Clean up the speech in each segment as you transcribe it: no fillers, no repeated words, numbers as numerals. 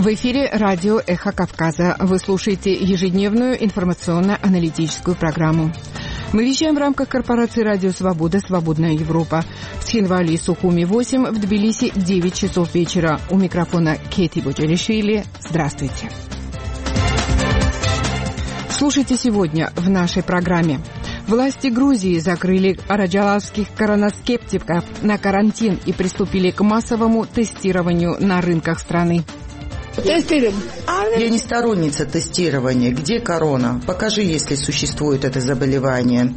В эфире радио «Эхо Кавказа». Вы слушаете ежедневную информационно-аналитическую программу. Мы вещаем в рамках корпорации «Радио Свобода. Свободная Европа». В Схинвали и Сухуми 8, в Тбилиси 9 часов вечера. У микрофона Кейти Боджелишвили. Здравствуйте. Слушайте сегодня в нашей программе. Власти Грузии закрыли араджалавских коронаскептиков на карантин и приступили к массовому тестированию на рынках страны. Я не сторонница тестирования. Где корона? Покажи, если существует это заболевание.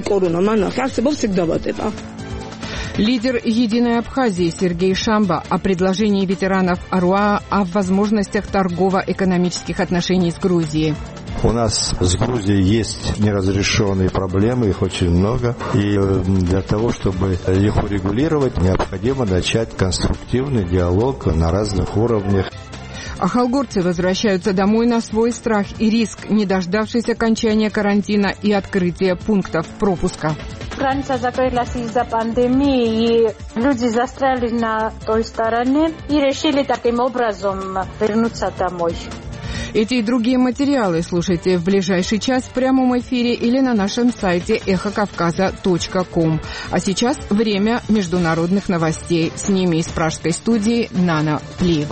Лидер «Единой Абхазии» Сергей Шамба о предложении ветеранов АРУА о возможностях торгово-экономических отношений с Грузией. У нас с Грузией есть неразрешенные проблемы, их очень много. И для того, чтобы их урегулировать, необходимо начать конструктивный диалог на разных уровнях. Ахалгорцы возвращаются домой на свой страх и риск, не дождавшись окончания карантина и открытия пунктов пропуска. Граница закрылась из-за пандемии, и люди застряли на той стороне и решили таким образом вернуться домой. Эти и другие материалы слушайте в ближайший час в прямом эфире или на нашем сайте эхокавказа.ком. А сейчас время международных новостей. С ними из пражской студии Нана Плиева.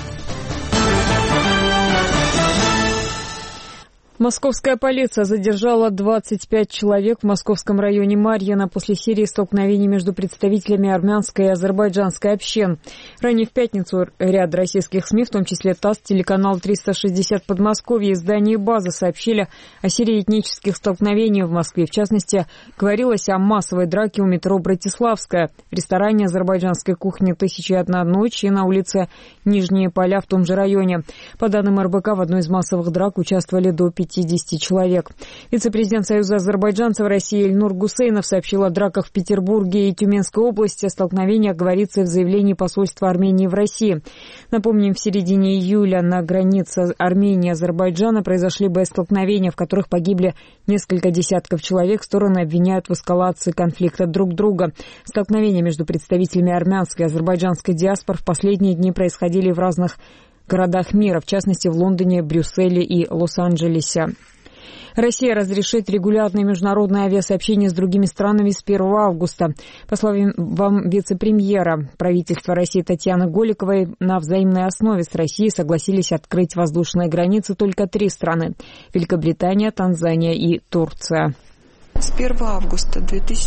Московская полиция задержала 25 человек в московском районе Марьино после серии столкновений между представителями армянской и азербайджанской общин. Ранее в пятницу ряд российских СМИ, в том числе ТАСС, телеканал 360 Подмосковье и издание «База» сообщили о серии этнических столкновений в Москве. В частности, говорилось о массовой драке у метро Братиславская, в ресторане азербайджанской кухни «1001 ночь» и на улице Нижние Поля в том же районе. По данным РБК, в одной из массовых драк участвовали до 50 человек. Вице-президент Союза азербайджанцев России Эльнур Гусейнов сообщил о драках в Петербурге и Тюменской области. О столкновениях говорится в заявлении посольства Армении в России. Напомним, в середине июля на границе Армении и Азербайджана произошли боестолкновения, в которых погибли несколько десятков человек. Стороны обвиняют в эскалации конфликта друг друга. Столкновения между представителями армянской и азербайджанской диаспор в последние дни происходили в разных городах мира, в частности в Лондоне, Брюсселе и Лос-Анджелесе. Россия разрешит регулярное международное авиасообщение с другими странами с 1 августа. По словам вице-премьера правительства России Татьяны Голиковой, на взаимной основе с Россией согласились открыть воздушные границы только 3 страны – Великобритания, Танзания и Турция. С 1 августа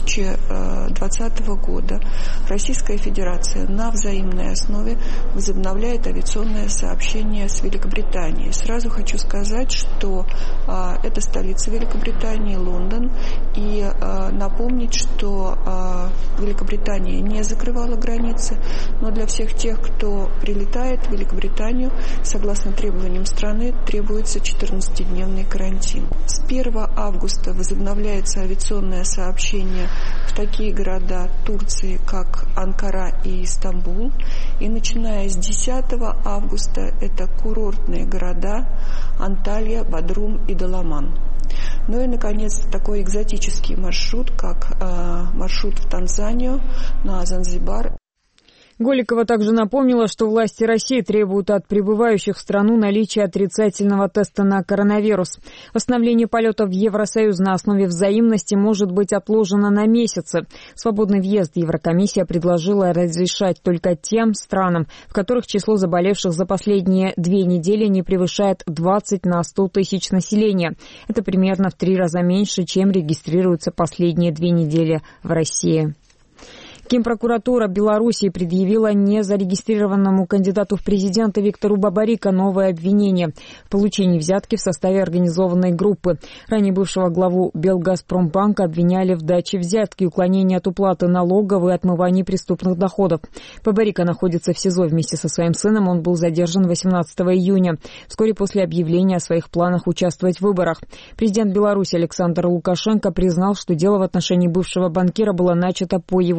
2020 года Российская Федерация на взаимной основе возобновляет авиационное сообщение с Великобританией. Сразу хочу сказать, что это столица Великобритании, Лондон, и напомнить, что Великобритания не закрывала границы, но для всех тех, кто прилетает в Великобританию, согласно требованиям страны, требуется 14-дневный карантин. С 1 августа возобновляется авиационное сообщение в такие города Турции, как Анкара и Стамбул. И начиная с 10 августа это курортные города Анталия, Бодрум и Даламан. Ну и, наконец, такой экзотический маршрут, как маршрут в Танзанию, на Занзибар. Голикова также напомнила, что власти России требуют от прибывающих в страну наличия отрицательного теста на коронавирус. Восстановление полетов в Евросоюз на основе взаимности может быть отложено на месяцы. Свободный въезд Еврокомиссия предложила разрешать только тем странам, в которых число заболевших за последние 2 недели не превышает 20 на 100 тысяч населения. Это примерно в 3 раза меньше, чем регистрируется последние 2 недели в России. Генпрокуратура Белоруссии предъявила незарегистрированному кандидату в президенты Виктору Бабарико новое обвинение в получении взятки в составе организованной группы. Ранее бывшего главу Белгазпромбанка обвиняли в даче взятки, уклонении от уплаты налогов и отмывании преступных доходов. Бабарико находится в СИЗО вместе со своим сыном. Он был задержан 18 июня, вскоре после объявления о своих планах участвовать в выборах. Президент Беларуси Александр Лукашенко признал, что дело в отношении бывшего банкира было начато по его инициативе.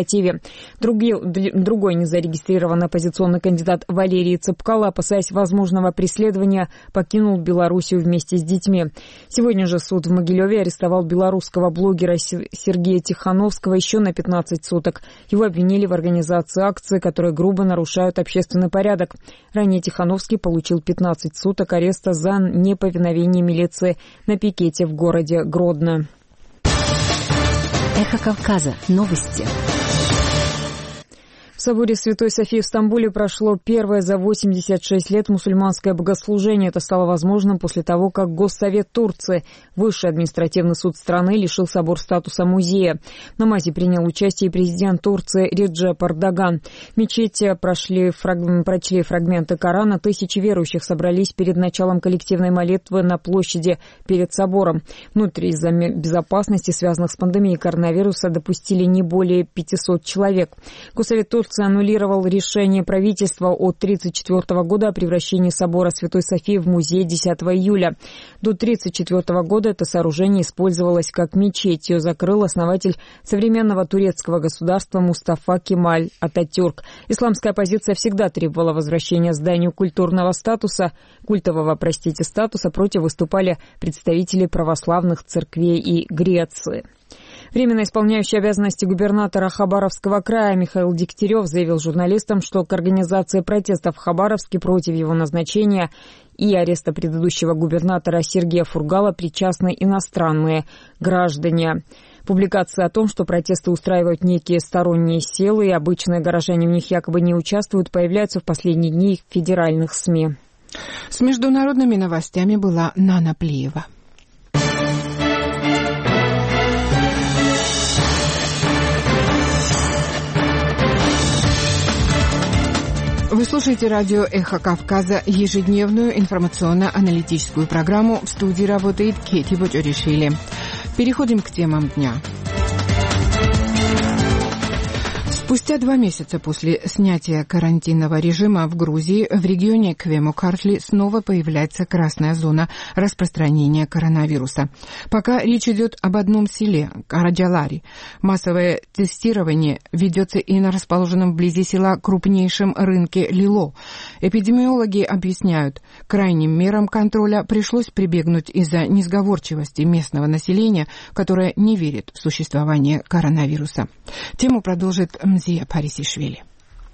инициативе. Другой незарегистрированный оппозиционный кандидат Валерий Цепкало, опасаясь возможного преследования, покинул Белоруссию вместе с детьми. Сегодня же суд в Могилеве арестовал белорусского блогера Сергея Тихановского еще на 15 суток. Его обвинили в организации акций, которые грубо нарушают общественный порядок. Ранее Тихановский получил 15 суток ареста за неповиновение милиции на пикете в городе Гродно. Эхо Кавказа. Новости. В соборе Святой Софии в Стамбуле прошло первое за 86 лет мусульманское богослужение. Это стало возможным после того, как Госсовет Турции, высший административный суд страны, лишил собор статуса музея. В намазе принял участие и президент Турции Реджеп Эрдоган. В мечети прочли фрагменты Корана. Тысячи верующих собрались перед началом коллективной молитвы на площади перед собором. Внутри из-за безопасности, связанных с пандемией коронавируса, допустили не более 500 человек. Госсовет Турции аннулировал решение правительства от 1934 года о превращении собора Святой Софии в музей 10 июля. До 1934 года это сооружение использовалось как мечеть. Ее закрыл основатель современного турецкого государства Мустафа Кемаль Ататюрк. Исламская оппозиция всегда требовала возвращения зданию культурного статуса. Против выступали представители православных церквей и Греции. Временно исполняющий обязанности губернатора Хабаровского края Михаил Дегтярев заявил журналистам, что к организации протестов в Хабаровске против его назначения и ареста предыдущего губернатора Сергея Фургала причастны иностранные граждане. Публикации о том, что протесты устраивают некие сторонние силы и обычные горожане в них якобы не участвуют, появляются в последние дни в федеральных СМИ. С международными новостями была Нана Плиева. Вы слушаете радио «Эхо Кавказа», ежедневную информационно-аналитическую программу. В студии работает Кети Боджоришвили. Переходим к темам дня. Спустя 2 месяца после снятия карантинного режима в Грузии в регионе Квему-Картли снова появляется красная зона распространения коронавируса. Пока речь идет об одном селе – Караджалари. Массовое тестирование ведется и на расположенном вблизи села крупнейшем рынке Лило. Эпидемиологи объясняют, крайним мерам контроля пришлось прибегнуть из-за несговорчивости местного населения, которое не верит в существование коронавируса. Тему продолжит Мзия Парисишвили.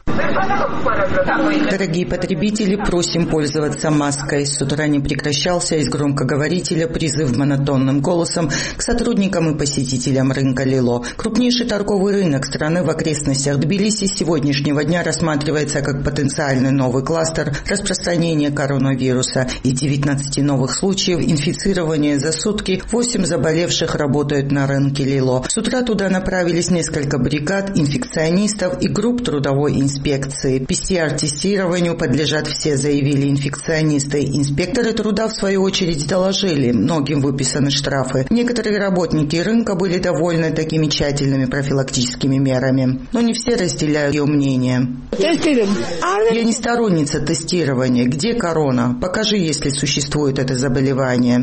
Дорогие потребители, просим пользоваться маской. С утра не прекращался из громкоговорителя призыв монотонным голосом к сотрудникам и посетителям рынка Лило. Крупнейший торговый рынок страны в окрестностях Тбилиси с сегодняшнего дня рассматривается как потенциальный новый кластер распространения коронавируса. Из 19 новых случаев инфицирования за сутки 8 заболевших работают на рынке Лило. С утра туда направились несколько бригад инфекционистов и групп трудовой инспекции. ПЦР-тестированию подлежат все, заявили инфекционисты. Инспекторы труда, в свою очередь, доложили, многим выписаны штрафы. Некоторые работники рынка были довольны такими тщательными профилактическими мерами. Но не все разделяют ее мнение. Я не сторонница тестирования. Где корона? Покажи, если существует это заболевание.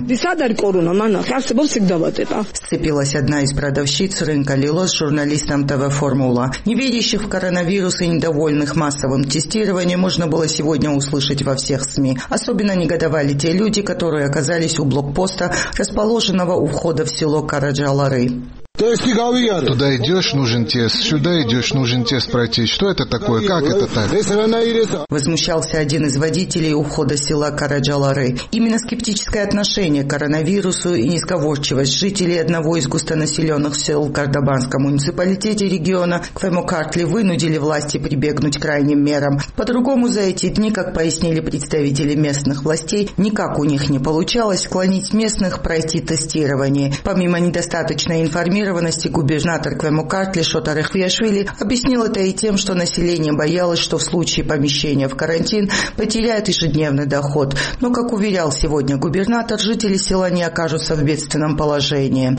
Сцепилась одна из продавщиц рынка Лило с журналистом ТВ «Формула». Неверящих в коронавирус и недовольных массовым тестированием можно было сегодня услышать во всех СМИ. Особенно негодовали те люди, которые оказались у блокпоста, расположенного у входа в село Караджалары. Туда идешь, нужен тест, сюда идешь, нужен тест пройти. Что это такое? Как это так? Возмущался один из водителей у входа села Караджалары. Именно скептическое отношение к коронавирусу и несговорчивость жителей одного из густонаселенных сел в Кардабанском муниципалитете региона Квему-Картли вынудили власти прибегнуть к крайним мерам. По-другому за эти дни, как пояснили представители местных властей, никак у них не получалось склонить местных пройти тестирование. Помимо недостаточной информации, губернатор Квему-Картли Шотар Эхвиашвили объяснил это и тем, что население боялось, что в случае помещения в карантин потеряет ежедневный доход. Но, как уверял сегодня губернатор, жители села не окажутся в бедственном положении.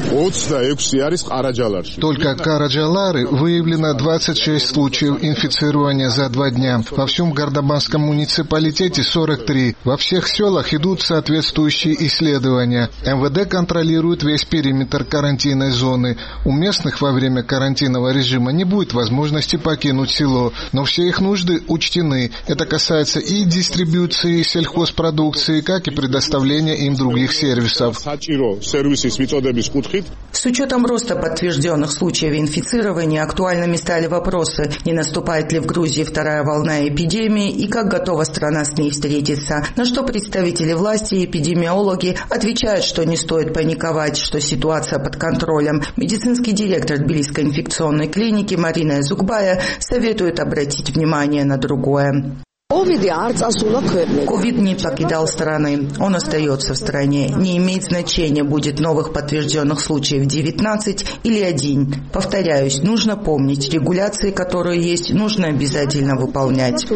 Только Караджалары выявлено 26 случаев инфицирования за 2 дня. Во всем Кардабанском муниципалитете 43. Во всех селах идут соответствующие исследования. МВД контролирует весь периметр карантинной зоны. зоны. У местных во время карантинного режима не будет возможности покинуть село, но все их нужды учтены. Это касается и дистрибьюции сельхозпродукции, как и предоставления им других сервисов. С учетом роста подтвержденных случаев инфицирования актуальными стали вопросы, не наступает ли в Грузии вторая волна эпидемии и как готова страна с ней встретиться. На что представители власти и эпидемиологи отвечают, что не стоит паниковать, что ситуация под контролем. Медицинский директор Тбилисской инфекционной клиники Марина Зукбая советует обратить внимание на другое. Ковид не покидал страны, он остается в стране. Не имеет значения, будет новых подтвержденных случаев 19 или 1. Повторяюсь, нужно помнить, регуляции, которые есть, нужно обязательно выполнять.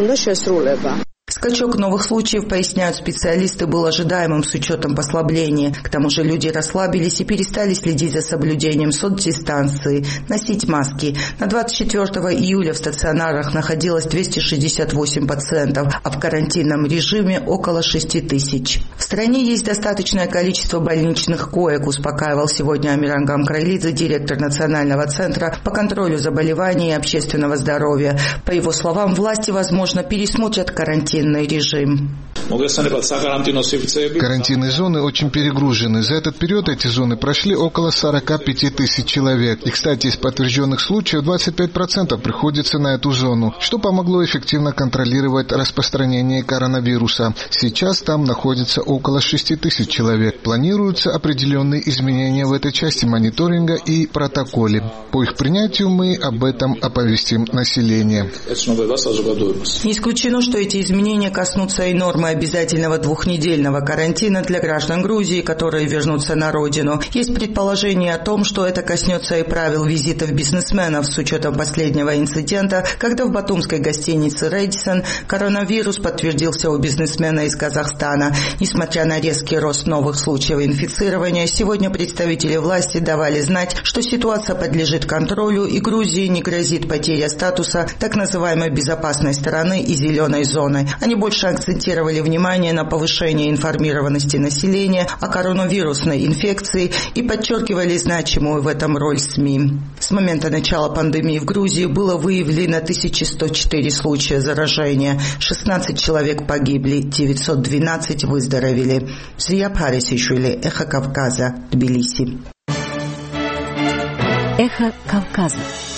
Скачок новых случаев, поясняют специалисты, был ожидаемым с учетом послабления. К тому же люди расслабились и перестали следить за соблюдением соцдистанции, носить маски. На 24 июля в стационарах находилось 268 пациентов, а в карантинном режиме около 6 тысяч. В стране есть достаточное количество больничных коек, успокаивал сегодня Амиран Гамкрайлидзе, директор Национального центра по контролю заболеваний и общественного здоровья. По его словам, власти, возможно, пересмотрят карантинный режим. Карантинные зоны очень перегружены. За этот период эти зоны прошли около 45 тысяч человек. И, кстати, из подтвержденных случаев 25% приходится на эту зону, что помогло эффективно контролировать распространение коронавируса. Сейчас там находится около 6 тысяч человек. Планируются определенные изменения в этой части мониторинга и протоколе. По их принятию мы об этом оповестим население. Не исключено, что эти изменения коснутся и нормы обязательного 2-недельного карантина для граждан Грузии, которые вернутся на родину. Есть предположение о том, что это коснется и правил визитов бизнесменов с учетом последнего инцидента, когда в батумской гостинице «Рэдисон» коронавирус подтвердился у бизнесмена из Казахстана. Несмотря на резкий рост новых случаев инфицирования, сегодня представители власти давали знать, что ситуация подлежит контролю и Грузии не грозит потеря статуса так называемой безопасной стороны и зеленой зоны. Они больше акцентировали внимание на повышении информированности населения о коронавирусной инфекции и подчеркивали значимую в этом роль СМИ. С момента начала пандемии в Грузии было выявлено 1104 случая заражения, 16 человек погибли, 912 выздоровели. Зрия Парисишвили, Эхо Кавказа, Тбилиси. Эхо Кавказа.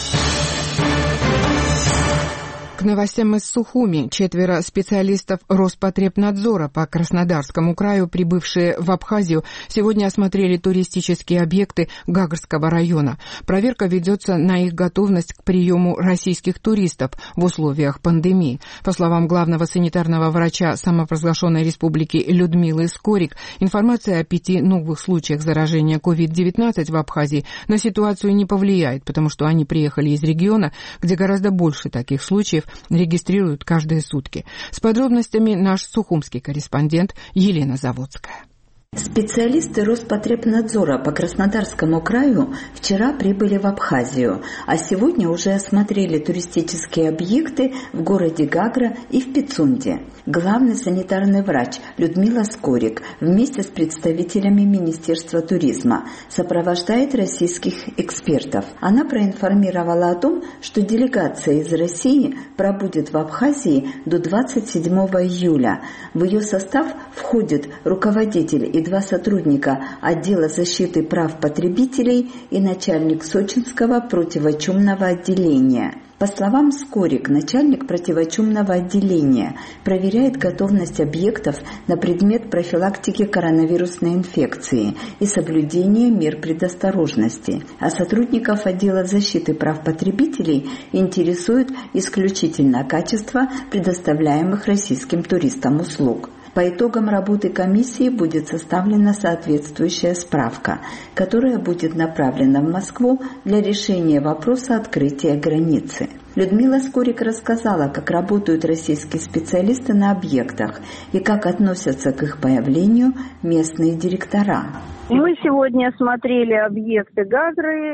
К новостям из Сухуми. 4 специалистов Роспотребнадзора по Краснодарскому краю, прибывшие в Абхазию, сегодня осмотрели туристические объекты Гагарского района. Проверка ведется на их готовность к приему российских туристов в условиях пандемии. По словам главного санитарного врача самопровозглашенной республики Людмилы Скорик, информация о 5 новых случаях заражения COVID-19 в Абхазии на ситуацию не повлияет, потому что они приехали из региона, где гораздо больше таких случаев регистрируют каждые сутки. С подробностями наш сухумский корреспондент Елена Заводская. Специалисты Роспотребнадзора по Краснодарскому краю вчера прибыли в Абхазию, а сегодня уже осмотрели туристические объекты в городе Гагра и в Пицунде. Главный санитарный врач Людмила Скорик вместе с представителями Министерства туризма сопровождает российских экспертов. Она проинформировала о том, что делегация из России пробудет в Абхазии до 27 июля. В ее состав входит руководитель и 2 сотрудника отдела защиты прав потребителей и начальник Сочинского противочумного отделения. По словам Скорик, начальник противочумного отделения проверяет готовность объектов на предмет профилактики коронавирусной инфекции и соблюдения мер предосторожности, а сотрудников отдела защиты прав потребителей интересует исключительно качество предоставляемых российским туристам услуг. По итогам работы комиссии будет составлена соответствующая справка, которая будет направлена в Москву для решения вопроса открытия границы. Людмила Скорик рассказала, как работают российские специалисты на объектах и как относятся к их появлению местные директора. Мы сегодня смотрели объекты Гагры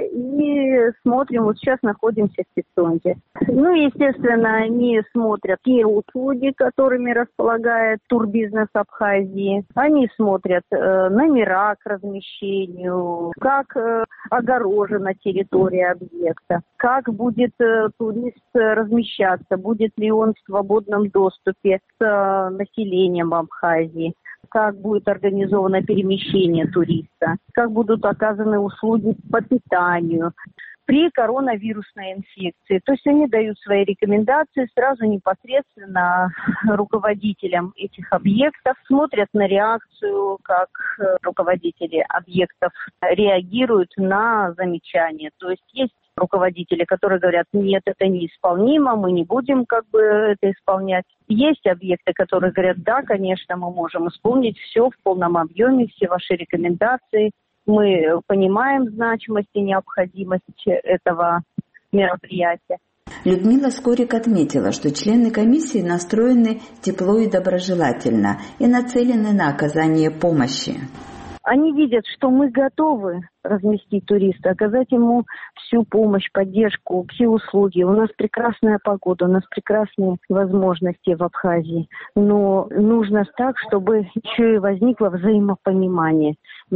и смотрим, вот сейчас находимся в Пицунде. Естественно, они смотрят те услуги, которыми располагает турбизнес Абхазии. Они смотрят номера к размещению, как огорожена территория объекта, как будет турист размещаться, будет ли он в свободном доступе с населением Абхазии, как будет организовано перемещение туриста, как будут оказаны услуги по питанию при коронавирусной инфекции. То есть они дают свои рекомендации сразу непосредственно руководителям этих объектов, смотрят на реакцию, как руководители объектов реагируют на замечания. То есть есть руководители, которые говорят, нет, это неисполнимо, мы не будем это исполнять. Есть объекты, которые говорят, да, конечно, мы можем исполнить все в полном объеме, все ваши рекомендации. Мы понимаем значимость и необходимость этого мероприятия. Людмила Скорик отметила, что члены комиссии настроены тепло и доброжелательно и нацелены на оказание помощи. Они видят, что мы готовы разместить туриста, оказать ему всю помощь, поддержку, все услуги. У нас прекрасная погода, у нас прекрасные возможности в Абхазии. Но нужно так, чтобы еще и возникло взаимопонимание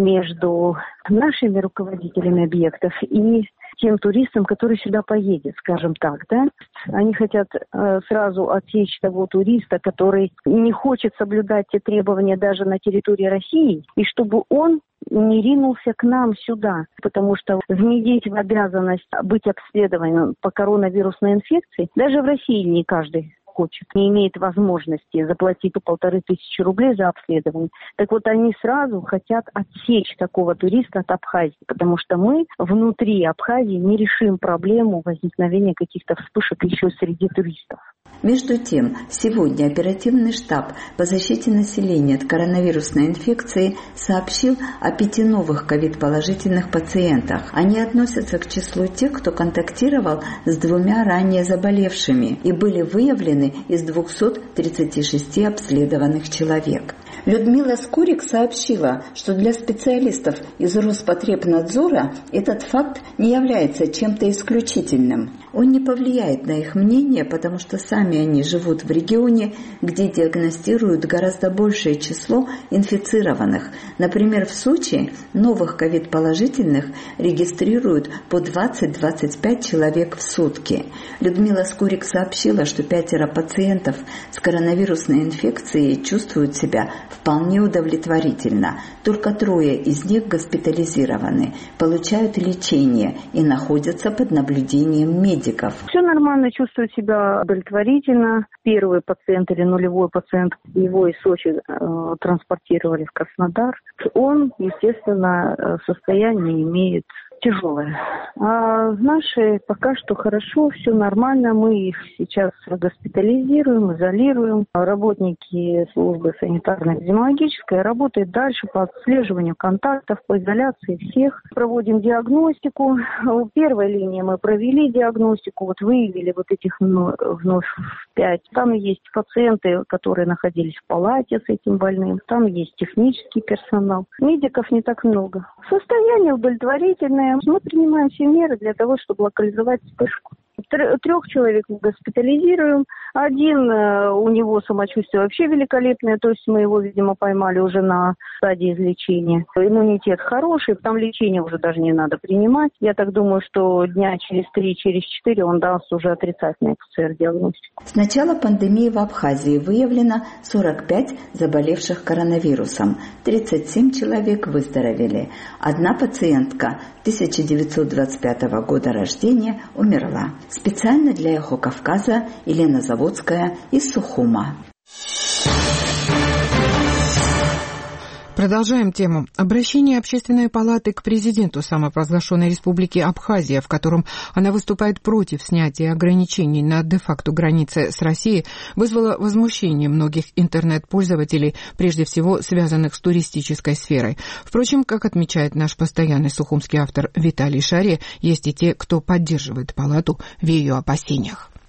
между нашими руководителями объектов и тем туристам, который сюда поедет, скажем так, да? Они хотят сразу отсечь того туриста, который не хочет соблюдать те требования даже на территории России, и чтобы он не ринулся к нам сюда, потому что внедрить в обязанность быть обследованным по коронавирусной инфекции даже в России не каждый хочет, не имеет возможности заплатить 1500 рублей за обследование. Так вот, они сразу хотят отсечь такого туриста от Абхазии, потому что мы внутри Абхазии не решим проблему возникновения каких-то вспышек еще среди туристов. Между тем, сегодня оперативный штаб по защите населения от коронавирусной инфекции сообщил о 5 новых ковид-положительных пациентах. Они относятся к числу тех, кто контактировал с 2 ранее заболевшими и были выявлены из 236 обследованных человек. Людмила Скорик сообщила, что для специалистов из Роспотребнадзора этот факт не является чем-то исключительным. Он не повлияет на их мнение, потому что сами они живут в регионе, где диагностируют гораздо большее число инфицированных. Например, в Сочи новых ковид-положительных регистрируют по 20-25 человек в сутки. Людмила Скорик сообщила, что 5 пациентов с коронавирусной инфекцией чувствуют себя вполне удовлетворительно. Только 3 из них госпитализированы, получают лечение и находятся под наблюдением медиков. Все нормально, чувствуют себя удовлетворительно. Первый пациент или нулевой пациент, его из Сочи транспортировали в Краснодар. Он, естественно, состояние имеет тяжелое. А наши пока что хорошо, все нормально. Мы их сейчас госпитализируем, изолируем. Работники службы санитарно-эпидемиологической работают дальше по отслеживанию контактов, по изоляции всех. Проводим диагностику. В первой линии мы провели диагностику, выявили этих вновь 5. Там есть пациенты, которые находились в палате с этим больным. Там есть технический персонал. Медиков не так много. Состояние удовлетворительное. Мы принимаем все меры для того, чтобы локализовать вспышку. 3 человек мы госпитализируем. 1, у него самочувствие вообще великолепное, то есть мы его, видимо, поймали уже на стадии излечения. Иммунитет хороший, там лечение уже даже не надо принимать. Я так думаю, что дня через 3, через 4 он даст уже отрицательную ПЦР-диагностику. С начала пандемии в Абхазии выявлено 45 заболевших коронавирусом. 37 человек выздоровели. 1 пациентка 1925 года рождения умерла. Специально для «Эхо Кавказа» Елена Заводская из Сухума. Продолжаем тему. Обращение Общественной палаты к президенту самопровозглашенной республики Абхазия, в котором она выступает против снятия ограничений на де-факто границе с Россией, вызвало возмущение многих интернет-пользователей, прежде всего связанных с туристической сферой. Впрочем, как отмечает наш постоянный сухумский автор Виталий Шаре, есть и те, кто поддерживает палату в ее опасениях.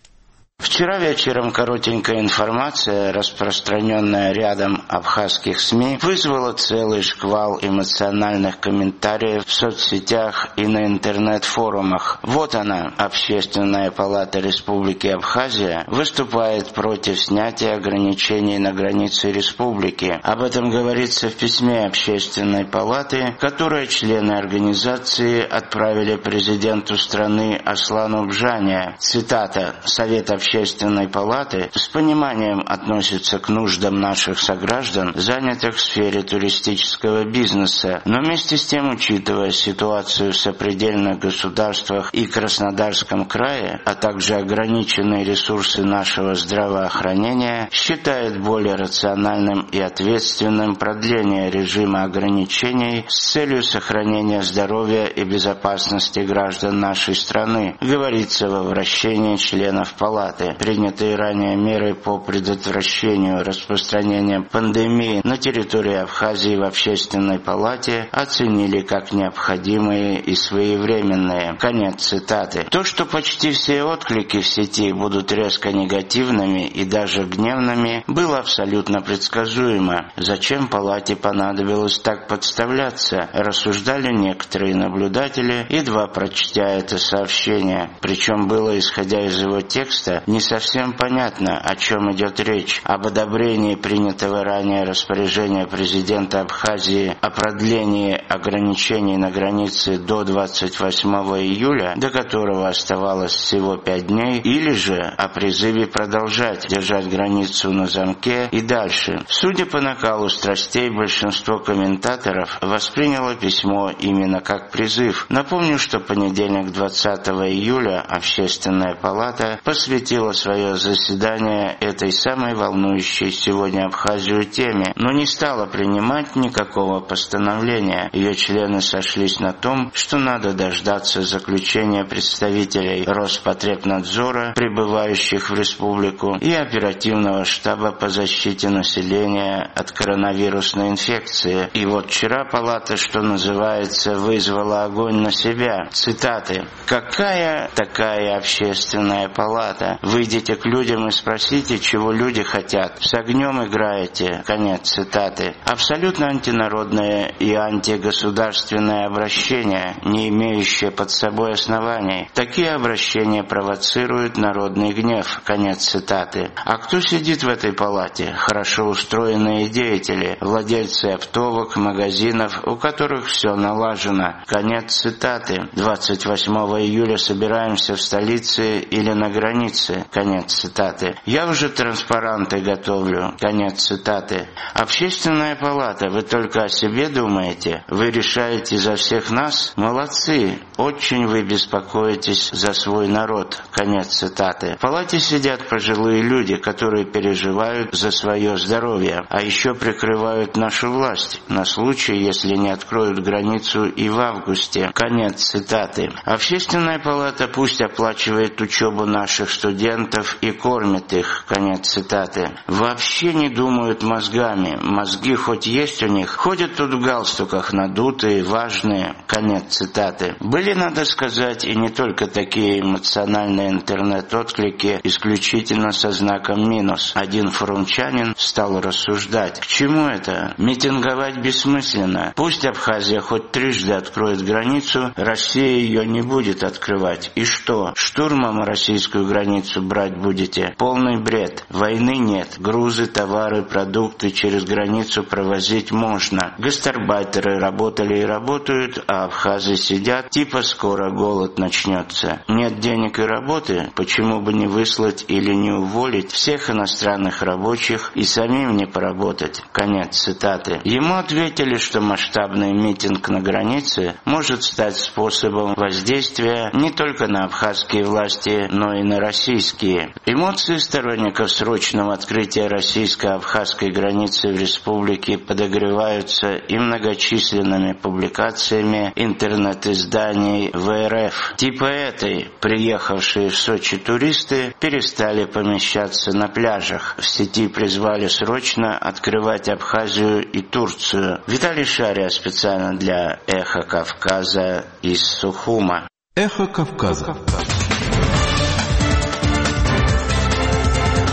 Вчера вечером коротенькая информация, распространенная рядом абхазских СМИ, вызвала целый шквал эмоциональных комментариев в соцсетях и на интернет-форумах. Вот она, Общественная палата Республики Абхазия, выступает против снятия ограничений на границе республики. Об этом говорится в письме Общественной палаты, которое члены организации отправили президенту страны Аслану Бжане. Цитата: «Совет Общественной палаты с пониманием относится к нуждам наших сограждан, занятых в сфере туристического бизнеса, но вместе с тем, учитывая ситуацию в сопредельных государствах и Краснодарском крае, а также ограниченные ресурсы нашего здравоохранения, считает более рациональным и ответственным продление режима ограничений с целью сохранения здоровья и безопасности граждан нашей страны», говорится во обращении членов палаты. Принятые ранее меры по предотвращению распространения пандемии на территории Абхазии в Общественной палате оценили как необходимые и своевременные. Конец цитаты. То, что почти все отклики в сети будут резко негативными и даже гневными, было абсолютно предсказуемо. Зачем палате понадобилось так подставляться, рассуждали некоторые наблюдатели, едва прочтя это сообщение. Причем было, исходя из его текста, не совсем понятно, о чем идет речь. Об одобрении принятого ранее распоряжения президента Абхазии о продлении ограничений на границе до 28 июля, до которого оставалось всего 5 дней, или же о призыве продолжать держать границу на замке и дальше. Судя по накалу страстей, большинство комментаторов восприняло письмо именно как призыв. Напомню, что в понедельник 20 июля Общественная палата посвятила свое заседание этой самой волнующей сегодня Абхазию теме, но не стала принимать никакого постановления. Ее члены сошлись на том, что надо дождаться заключения представителей Роспотребнадзора, прибывающих в республику, и оперативного штаба по защите населения от коронавирусной инфекции. И вот вчера палата, что называется, вызвала огонь на себя. Цитаты: «Какая такая Общественная палата? Выйдите к людям и спросите, чего люди хотят. С огнем играете». Конец цитаты. Абсолютно антинародное и антигосударственное обращение, не имеющее под собой оснований. Такие обращения провоцируют народный гнев. Конец цитаты. А кто сидит в этой палате? Хорошо устроенные деятели, владельцы оптовок, магазинов, у которых все налажено. Конец цитаты. 28 июля собираемся в столице или на границе. Конец цитаты. Я уже транспаранты готовлю. Конец цитаты. Общественная палата, вы только о себе думаете? Вы решаете за всех нас? Молодцы. Очень вы беспокоитесь за свой народ. Конец цитаты. В палате сидят пожилые люди, которые переживают за свое здоровье, а еще прикрывают нашу власть на случай, если не откроют границу и в августе. Конец цитаты. Общественная палата пусть оплачивает учебу наших студентов и кормит их. Конец цитаты. Вообще не думают мозгами. Мозги хоть есть у них, ходят тут в галстуках надутые, важные. Конец цитаты. Были, надо сказать, и не только такие эмоциональные интернет-отклики, исключительно со знаком минус. Один форумчанин стал рассуждать: к чему это? Митинговать бессмысленно. Пусть Абхазия хоть трижды откроет границу, Россия ее не будет открывать. И что? Штурмом российскую границу брать будете? Полный бред. Войны нет. Грузы, товары, продукты через границу провозить можно. Гастарбайтеры работали и работают, а абхазы сидят, типа скоро голод начнется. Нет денег и работы, почему бы не выслать или не уволить всех иностранных рабочих и самим не поработать? Конец цитаты. Ему ответили, что масштабный митинг на границе может стать способом воздействия не только на абхазские власти, но и на российские. Эмоции сторонников срочного открытия российско-абхазской границы в республике подогреваются и многочисленными публикациями интернет-изданий в РФ. Типа этой: приехавшие в Сочи туристы перестали помещаться на пляжах. В сети призвали срочно открывать Абхазию и Турцию. Виталий Шария специально для «Эхо Кавказа» из Сухума. «Эхо Кавказа».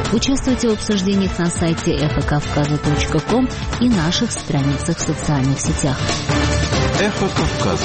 Участвуйте в обсуждениях на сайте эхокавказа.ком и наших страницах в социальных сетях. Эхо Кавказа.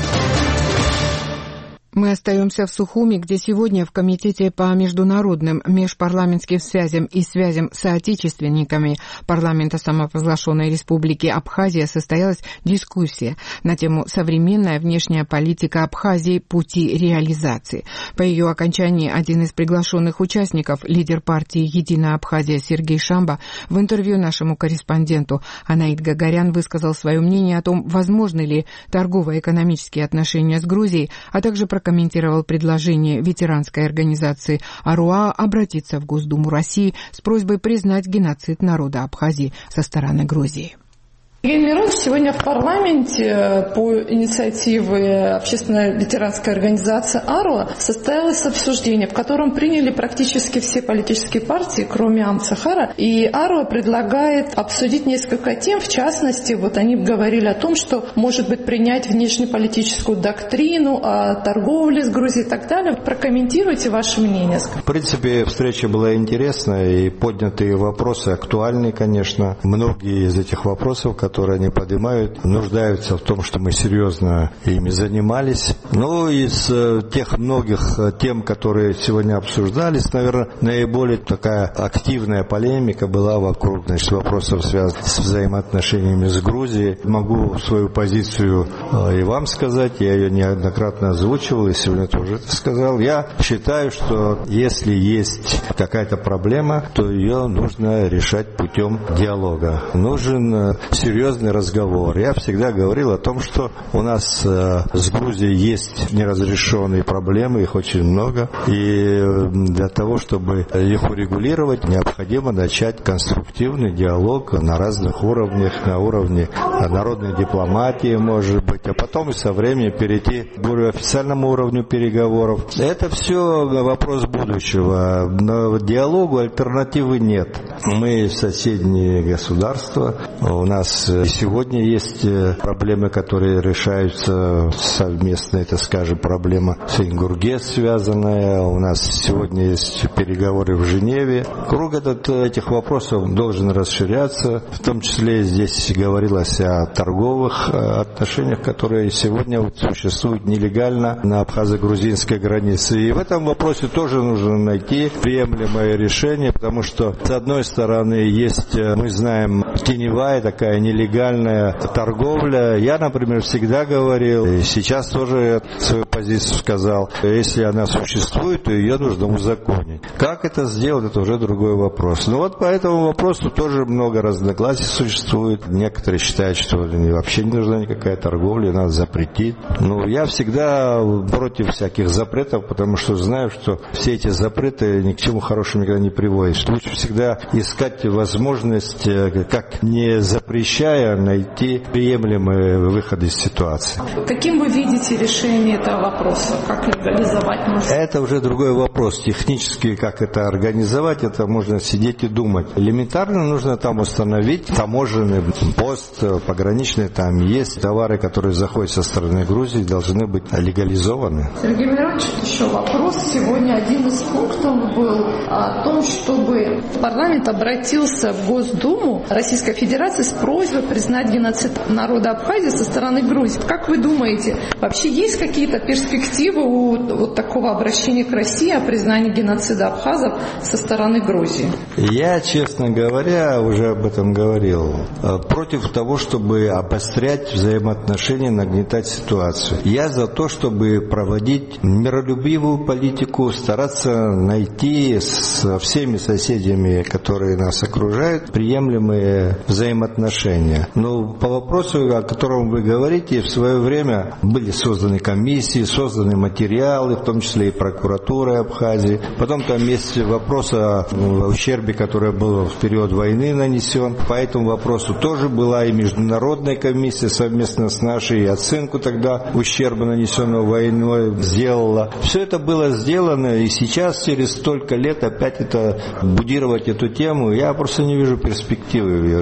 Мы остаемся в Сухуми, где сегодня в Комитете по международным межпарламентским связям и связям с соотечественниками парламента самопровозглашенной республики Абхазия состоялась дискуссия на тему «Современная внешняя политика Абхазии. Пути реализации». По ее окончании один из приглашенных участников, лидер партии «Единая Абхазия» Сергей Шамба, в интервью нашему корреспонденту Анаид Гагарян высказал свое мнение о том, возможны ли торгово-экономические отношения с Грузией, а также прокомментировал предложение ветеранской организации АРУА обратиться в Госдуму России с просьбой признать геноцид народа Абхазии со стороны Грузии. Евгений Миронович, сегодня в парламенте по инициативе общественной ветеранской организации АРУА состоялось обсуждение, в котором приняли практически все политические партии, кроме Амцахара. И АРУА предлагает обсудить несколько тем. В частности, вот они говорили о том, что, может быть, принять внешнеполитическую доктрину о торговле с Грузией и так далее. Прокомментируйте ваше мнение. В принципе, встреча была интересная, и поднятые вопросы актуальны, конечно. Многие из этих вопросов, которые они поднимают, нуждаются в том, что мы серьезно ими занимались. Ну, из тех многих тем, которые сегодня обсуждались, наверное, наиболее такая активная полемика была вокруг, вопросов, связанных с взаимоотношениями с Грузией. Могу свою позицию и вам сказать, я ее неоднократно озвучивал, и сегодня тоже это сказал. Я считаю, что если есть какая-то проблема, то ее нужно решать путем диалога. Нужен серьезный разговор. Я всегда говорил о том, что у нас с Грузией есть неразрешенные проблемы, их очень много, и для того, чтобы их урегулировать, необходимо начать конструктивный диалог на разных уровнях, на уровне народной дипломатии, может быть, а потом и со временем перейти к более официальному уровню переговоров. Это все вопрос будущего. Но диалогу альтернативы нет. Мы соседние государства, у нас сегодня есть проблемы, которые решаются совместно. Это, скажем, проблема с Ингургес связанная. У нас сегодня есть переговоры в Женеве. Круг этих вопросов должен расширяться. В том числе здесь говорилось о торговых отношениях, которые сегодня существуют нелегально на абхазо-грузинской границе. И в этом вопросе тоже нужно найти приемлемое решение, потому что, с одной стороны, есть, мы знаем, теневая такая нелегальная торговля. Я, например, всегда говорил, и сейчас тоже свою позицию сказал, если она существует, то ее нужно узаконить. Как это сделать, это уже другой вопрос. Но вот по этому вопросу тоже много разногласий существует. Некоторые считают, что вообще не нужна никакая торговля, надо запретить. Но я всегда против всяких запретов, потому что знаю, что все эти запреты ни к чему хорошему никогда не приводят. Лучше всегда искать возможность, как не запрещая, найти приемлемые выходы из ситуации. Каким вы видите решение этого вопроса? Как легализовать можно? Это уже другой вопрос. Технически, как это организовать, это можно сидеть и думать. Элементарно нужно там установить таможенный пост, пограничный, там есть товары, которые заходят со стороны Грузии, должны быть легализованы. Сергей Миронович, еще вопрос. Сегодня один из пунктов был о том, чтобы парламент обратился в Госдуму Российской Федерации с просьбой признать геноцид народа Абхазии со стороны Грузии. Как вы думаете, вообще есть какие-то перспективы у вот такого обращения к России о признании геноцида абхазов со стороны Грузии? Я, честно говоря, уже об этом говорил. Против того, чтобы обострять взаимоотношения, нагнетать ситуацию. Я за то, чтобы проводить миролюбивую политику, стараться найти со всеми соседями, которые нас окружают, приемлемые взаимоотношения. Но по вопросу, о котором вы говорите, в свое время были созданы комиссии, созданы материалы, в том числе и прокуратура Абхазии. Потом там есть вопрос о ущербе, который был в период войны нанесен. По этому вопросу тоже была и международная комиссия совместно с нашей, и оценку тогда ущерба, нанесенного войной, сделала. Все это было сделано, и сейчас, через столько лет, опять это будировать эту тему, я просто не вижу перспективы в ее решении.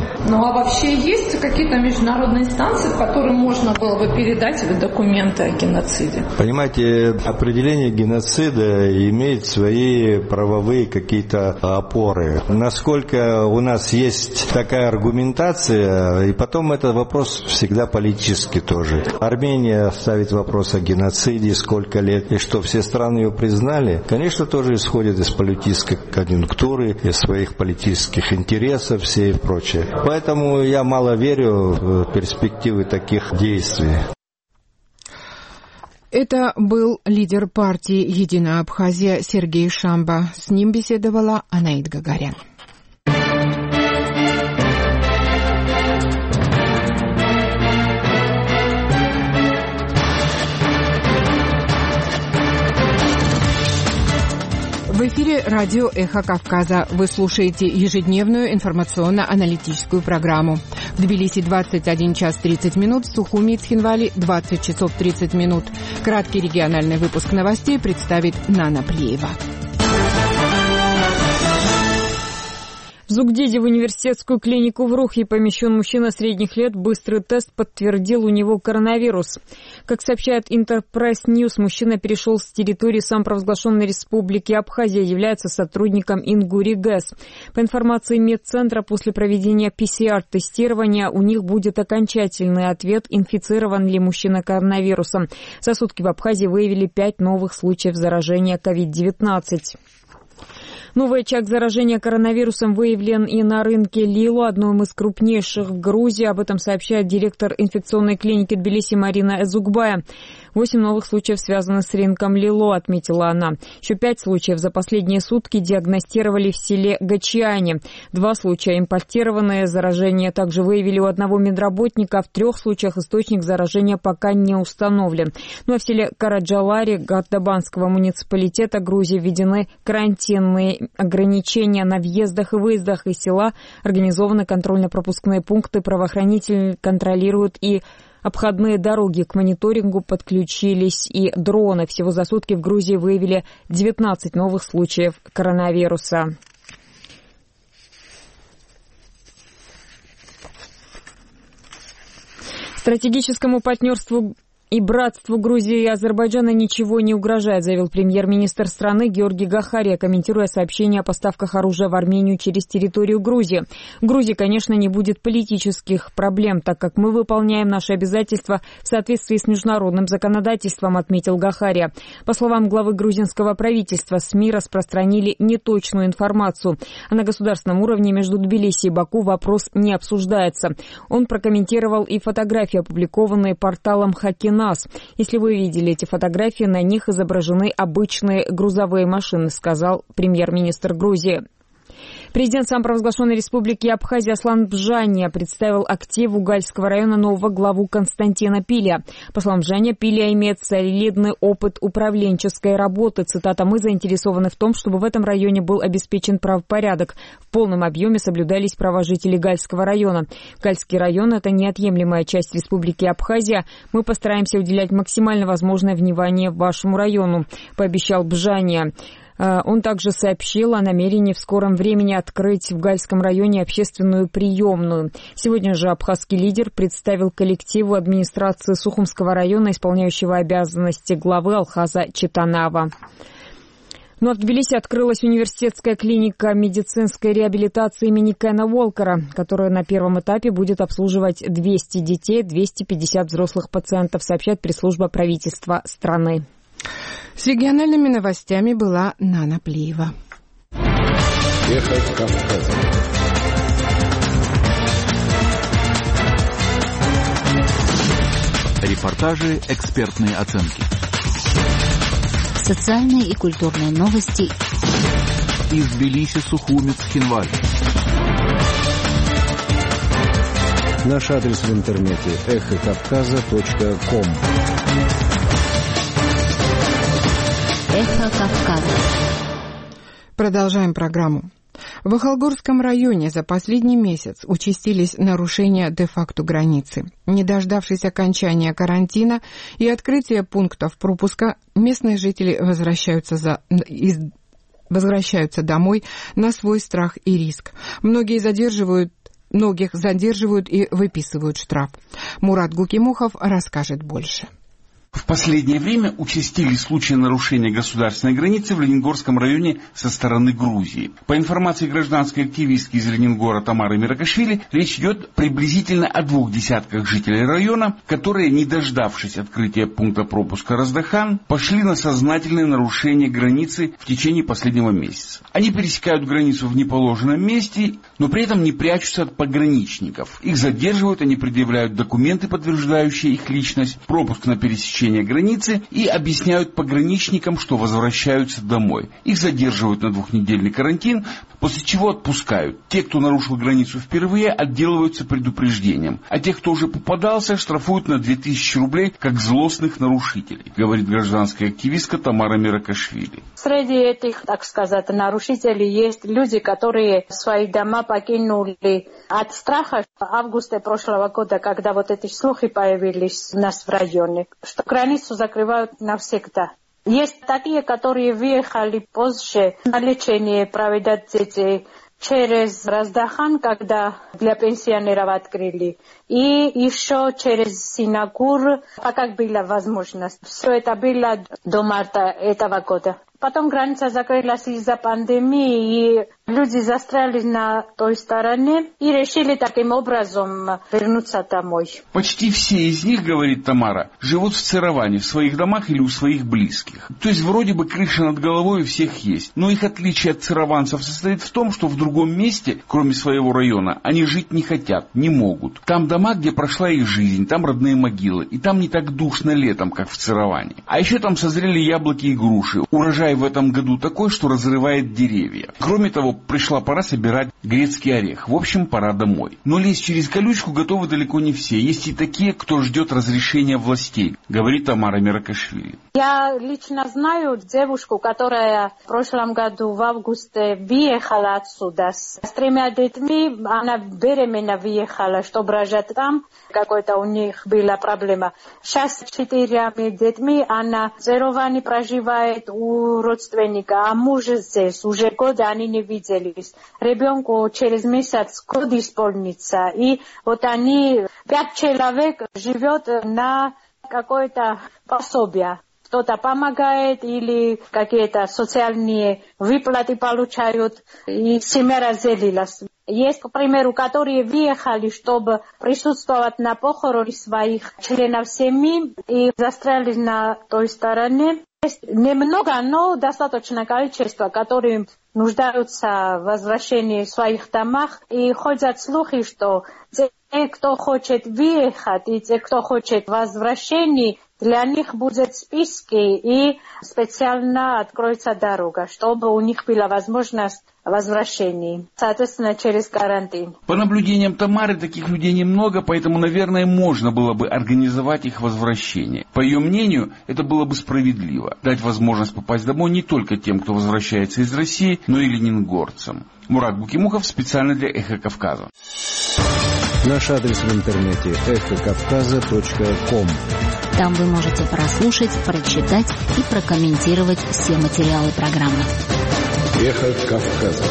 Ну а вообще есть какие-то международные инстанции, в которые можно было бы передать документы о геноциде? Понимаете, определение геноцида имеет свои правовые какие-то опоры. Насколько у нас есть такая аргументация, и потом это вопрос всегда политический тоже. Армения ставит вопрос о геноциде, сколько лет, и что все страны ее признали, конечно, тоже исходит из политической конъюнктуры, из своих политических интересов, все и прочее. Поэтому я мало верю в перспективы таких действий. Это был лидер партии «Единая Абхазия» Сергей Шамба. С ним беседовала Анаит Гагарян. В эфире радио «Эхо Кавказа». Вы слушаете ежедневную информационно-аналитическую программу. В Тбилиси 21 час 30 минут, в Сухуми и Цхинвали 20 часов 30 минут. Краткий региональный выпуск новостей представит Нана Плеева. В Зугдиде в университетскую клинику в Рухе помещен мужчина средних лет. Быстрый тест подтвердил у него коронавирус. Как сообщает Интерпресс Ньюс, мужчина перешел с территории самопровозглашенной республики Абхазия, является сотрудником Ингури ГЭС. По информации медцентра, после проведения ПЦР-тестирования у них будет окончательный ответ, инфицирован ли мужчина коронавирусом. За сутки в Абхазии выявили 5 новых случаев заражения COVID-19. Новый очаг заражения коронавирусом выявлен и на рынке Лило, одном из крупнейших в Грузии. Об этом сообщает директор инфекционной клиники Тбилиси Марина Эзукбая. 8 новых случаев связаны с рынком Лило, отметила она. Еще 5 случаев за последние сутки диагностировали в селе Гачиане. 2 случая импортированное заражение также выявили у одного медработника. В 3 случаях источник заражения пока не установлен. Ну а в селе Караджалари Гардабанского муниципалитета Грузии введены карантинные ограничения на въездах и выездах из села. Организованы контрольно-пропускные пункты. Правоохранители контролируют и обходные дороги. К мониторингу подключились и дроны. Всего за сутки в Грузии выявили 19 новых случаев коронавируса. Стратегическому партнерству и братству Грузии и Азербайджана ничего не угрожает, заявил премьер-министр страны Георгий Гахария, комментируя сообщение о поставках оружия в Армению через территорию Грузии. В Грузии, конечно, не будет политических проблем, так как мы выполняем наши обязательства в соответствии с международным законодательством, отметил Гахария. По словам главы грузинского правительства, СМИ распространили неточную информацию. А на государственном уровне между Тбилиси и Баку вопрос не обсуждается. Он прокомментировал и фотографии, опубликованные порталом Хакина. Если вы видели эти фотографии, на них изображены обычные грузовые машины, сказал премьер-министр Грузии. Президент самопровозглашенной республики Абхазия Аслан Бжания представил активу Гальского района нового главу Константина Пилия. По словам Бжания, Пилия имеет солидный опыт управленческой работы. Цитата: «Мы заинтересованы в том, чтобы в этом районе был обеспечен правопорядок. В полном объеме соблюдались права жителей Гальского района. Гальский район – это неотъемлемая часть республики Абхазия. Мы постараемся уделять максимально возможное внимание вашему району», – пообещал Бжания. Он также сообщил о намерении в скором времени открыть в Гальском районе общественную приемную. Сегодня же абхазский лидер представил коллективу администрации Сухумского района, исполняющего обязанности главы Алхаза Читанава. Ну а в Тбилиси открылась университетская клиника медицинской реабилитации имени Кена Уолкера, которая на первом этапе будет обслуживать 200 детей, 250 взрослых пациентов, сообщает пресс-служба правительства страны. С региональными новостями была Нана Плеева. Эхо Кавказа. Репортажи, экспертные оценки. Социальные и культурные новости. Из Тбилиси, Сухуми, Цхинвали. Наш адрес в интернете эхокавказа.ком. Эхо Кавказа. Продолжаем программу. В Ахалгорском районе за последний месяц участились нарушения де-факто границы. Не дождавшись окончания карантина и открытия пунктов пропуска, местные жители возвращаются домой на свой страх и риск. Многие задерживают Многих задерживают и выписывают штраф. Мурат Гукимухов расскажет больше. В последнее время участились случаи нарушения государственной границы в Ленингорском районе со стороны Грузии. По информации гражданской активистки из Ленингора Тамары Миракашвили, речь идет приблизительно о 2 десятках жителей района, которые, не дождавшись открытия пункта пропуска Раздахан, пошли на сознательное нарушение границы в течение последнего месяца. Они пересекают границу в неположенном месте, но при этом не прячутся от пограничников. Их задерживают, они предъявляют документы, подтверждающие их личность, пропуск на пересечение границы и объясняют пограничникам, что возвращаются домой. Их задерживают на 2-недельный карантин, после чего отпускают. Те, кто нарушил границу впервые, отделываются предупреждением, а тех, кто уже попадался, штрафуют на 2000 рублей как злостных нарушителей, говорит гражданская активистка Тамара Миракашвили. Среди этих, так сказать, нарушителей есть люди, которые свои дома покинули от страха в августе прошлого года, когда вот эти слухи появились у нас в районе, что границу закрывают навсегда. Есть такие, которые выехали позже на лечение, проведать дети через Раздахан, когда для пенсионеров открыли, и еще через Синагур, пока была возможность. Все это было до марта этого года. Потом граница закрылась из-за пандемии, и люди застряли на той стороне и решили таким образом вернуться домой. Почти все из них, говорит Тамара, живут в Цераване, в своих домах или у своих близких. То есть вроде бы крыша над головой у всех есть. Но их отличие от цераванцев состоит в том, что в другом месте, кроме своего района, они жить не хотят, не могут. Там дома, где прошла их жизнь, там родные могилы, и там не так душно летом, как в Цераване. А еще там созрели яблоки и груши. Урожай в этом году такой, что разрывает деревья. Кроме того, пришла пора собирать грецкий орех. В общем, пора домой. Но лезть через колючку готовы далеко не все. Есть и такие, кто ждет разрешения властей, говорит Тамара Миракашвили. Я лично знаю девушку, которая в прошлом году в августе въехала отсюда с 3 детьми. Она беременна въехала, чтобы рожать там. Какой-то у них была проблема. Сейчас с 4 детьми она в Цераване проживает у родственника, а муж здесь. Уже года они не виделись. Ребенку через месяц год исполнится. И вот они, 5 человек живет на какое-то пособие. Кто-то помогает или какие-то социальные выплаты получают, и семья разделилась. Есть, к примеру, которые въехали, чтобы присутствовать на похороне своих членов семьи и застряли на той стороне. Есть немного, но достаточное количество, которые нуждаются в возвращении в своих домах. И ходят слухи, что те, кто хочет въехать, и те, кто хочет возвращения, для них будут списки и специально откроется дорога, чтобы у них была возможность возвращения, соответственно, через карантин. По наблюдениям Тамары, таких людей немного, поэтому, наверное, можно было бы организовать их возвращение. По ее мнению, это было бы справедливо. Дать возможность попасть домой не только тем, кто возвращается из России, но и ленингорцам. Мурат Гукимухов специально для «Эхо Кавказа». Наш адрес в интернете эхокавказа.ком. Там вы можете прослушать, прочитать и прокомментировать все материалы программы. Эхо Кавказа.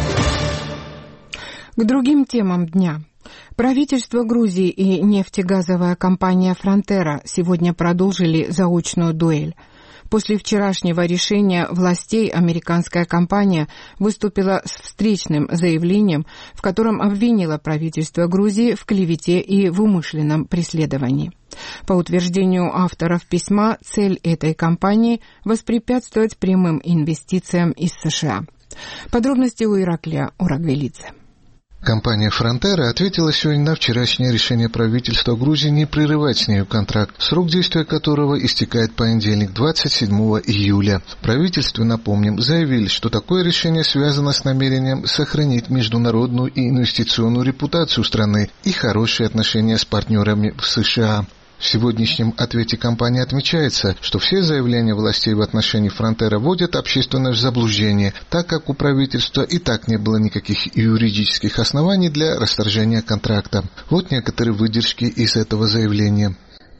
К другим темам дня. Правительство Грузии и нефтегазовая компания «Фронтера» сегодня продолжили заочную дуэль. После вчерашнего решения властей американская компания выступила с встречным заявлением, в котором обвинила правительство Грузии в клевете и в умышленном преследовании. По утверждению авторов письма, цель этой компании – воспрепятствовать прямым инвестициям из США. Подробности у Ираклия Урагвелидзе. Компания «Фронтера» ответила сегодня на вчерашнее решение правительства Грузии не прерывать с нею контракт, срок действия которого истекает в понедельник, 27 июля. В правительстве, напомним, заявили, что такое решение связано с намерением сохранить международную и инвестиционную репутацию страны и хорошие отношения с партнерами в США. В сегодняшнем ответе компании отмечается, что все заявления властей в отношении «Фронтера» вводят общественное в заблуждение, так как у правительства и так не было никаких юридических оснований для расторжения контракта. Вот некоторые выдержки из этого заявления.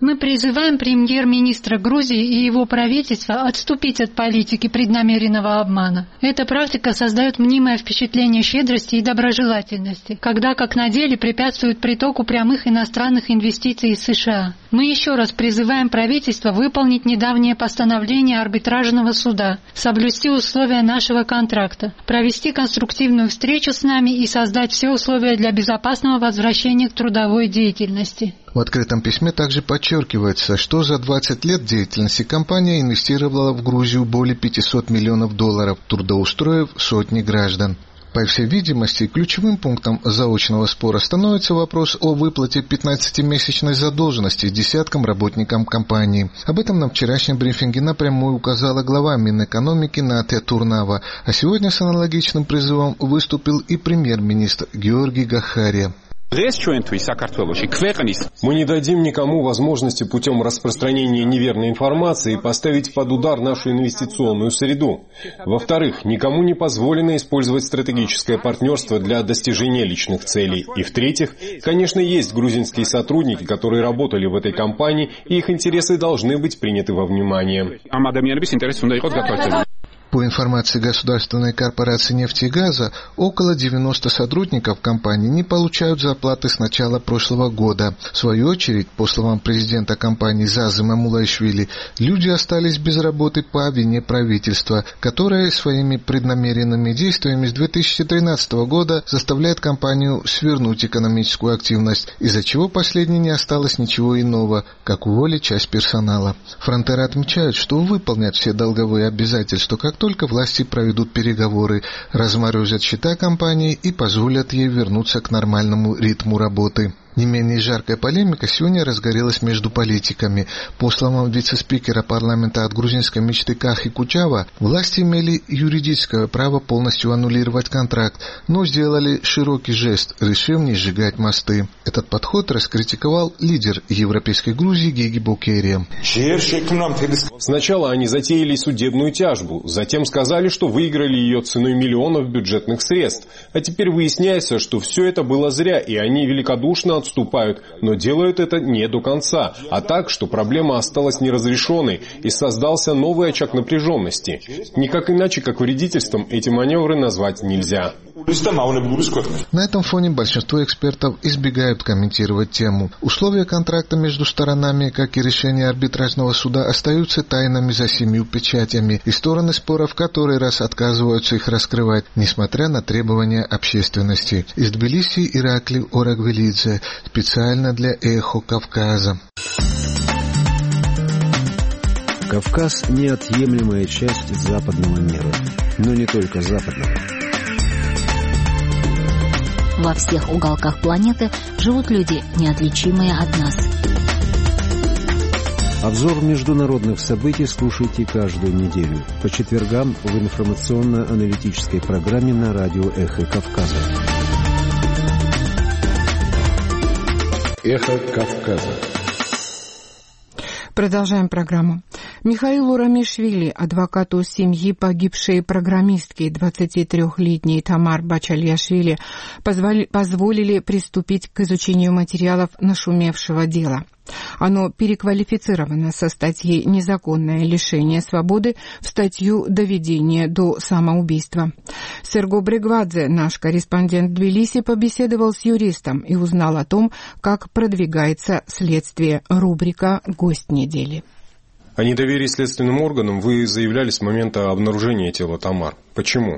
Мы призываем премьер-министра Грузии и его правительства отступить от политики преднамеренного обмана. Эта практика создает мнимое впечатление щедрости и доброжелательности, когда, как на деле, препятствует притоку прямых иностранных инвестиций из США. Мы еще раз призываем правительство выполнить недавнее постановление арбитражного суда, соблюсти условия нашего контракта, провести конструктивную встречу с нами и создать все условия для безопасного возвращения к трудовой деятельности. В открытом письме также подчеркивается, что за 20 лет деятельности компания инвестировала в Грузию более $500 миллионов, трудоустроив сотни граждан. По всей видимости, ключевым пунктом заочного спора становится вопрос о выплате 15-месячной задолженности десяткам работникам компании. Об этом на вчерашнем брифинге напрямую указала глава Минэкономики Натя Турнава, а сегодня с аналогичным призывом выступил и премьер-министр Георгий Гахария. Мы не дадим никому возможности путем распространения неверной информации поставить под удар нашу инвестиционную среду. Во-вторых, никому не позволено использовать стратегическое партнерство для достижения личных целей. И в-третьих, конечно, есть грузинские сотрудники, которые работали в этой компании, и их интересы должны быть приняты во внимание. По информации Государственной корпорации нефти и газа, около 90 сотрудников компании не получают зарплаты с начала прошлого года. В свою очередь, по словам президента компании Зазы Мамулайшвили, люди остались без работы по вине правительства, которое своими преднамеренными действиями с 2013 года заставляет компанию свернуть экономическую активность, из-за чего последней не осталось ничего иного, как уволить часть персонала. Фронтеры отмечают, что выполнят все долговые обязательства, как только власти проведут переговоры, разморозят счета компании и позволят ей вернуться к нормальному ритму работы. Не менее жаркая полемика сегодня разгорелась между политиками. По словам вице-спикера парламента от грузинской мечты Кахи Кучава, власти имели юридическое право полностью аннулировать контракт, но сделали широкий жест, решив не сжигать мосты. Этот подход раскритиковал лидер Европейской Грузии Геги Бокерия. Сначала они затеяли судебную тяжбу, затем сказали, что выиграли ее ценой миллионов бюджетных средств. А теперь выясняется, что все это было зря, и они великодушно отступают, но делают это не до конца, а так, что проблема осталась неразрешенной и создался новый очаг напряженности. Никак иначе, как вредительством, эти маневры назвать нельзя. На этом фоне большинство экспертов избегают комментировать тему. Условия контракта между сторонами, как и решение арбитражного суда, остаются тайнами за 7 печатями, и стороны спора в который раз отказываются их раскрывать, несмотря на требования общественности. Из Тбилиси Ираклий Орагвелидзе, специально для «Эхо Кавказа». Кавказ – неотъемлемая часть западного мира, но не только западного. Во всех уголках планеты живут люди, неотличимые от нас. Обзор международных событий слушайте каждую неделю по четвергам в информационно-аналитической программе на радио «Эхо Кавказа». «Эхо Кавказа». Продолжаем программу. Михаилу Рамишвили, адвокату семьи погибшей программистки 23-летней Тамар Бачальяшвили, позволили приступить к изучению материалов нашумевшего дела. Оно переквалифицировано со статьи «Незаконное лишение свободы» в статью «Доведение до самоубийства». Серго Брегвадзе, наш корреспондент в Тбилиси, побеседовал с юристом и узнал о том, как продвигается следствие. Рубрика «Гость недели». О недоверии следственным органам вы заявляли с момента обнаружения тела Тамар. Почему?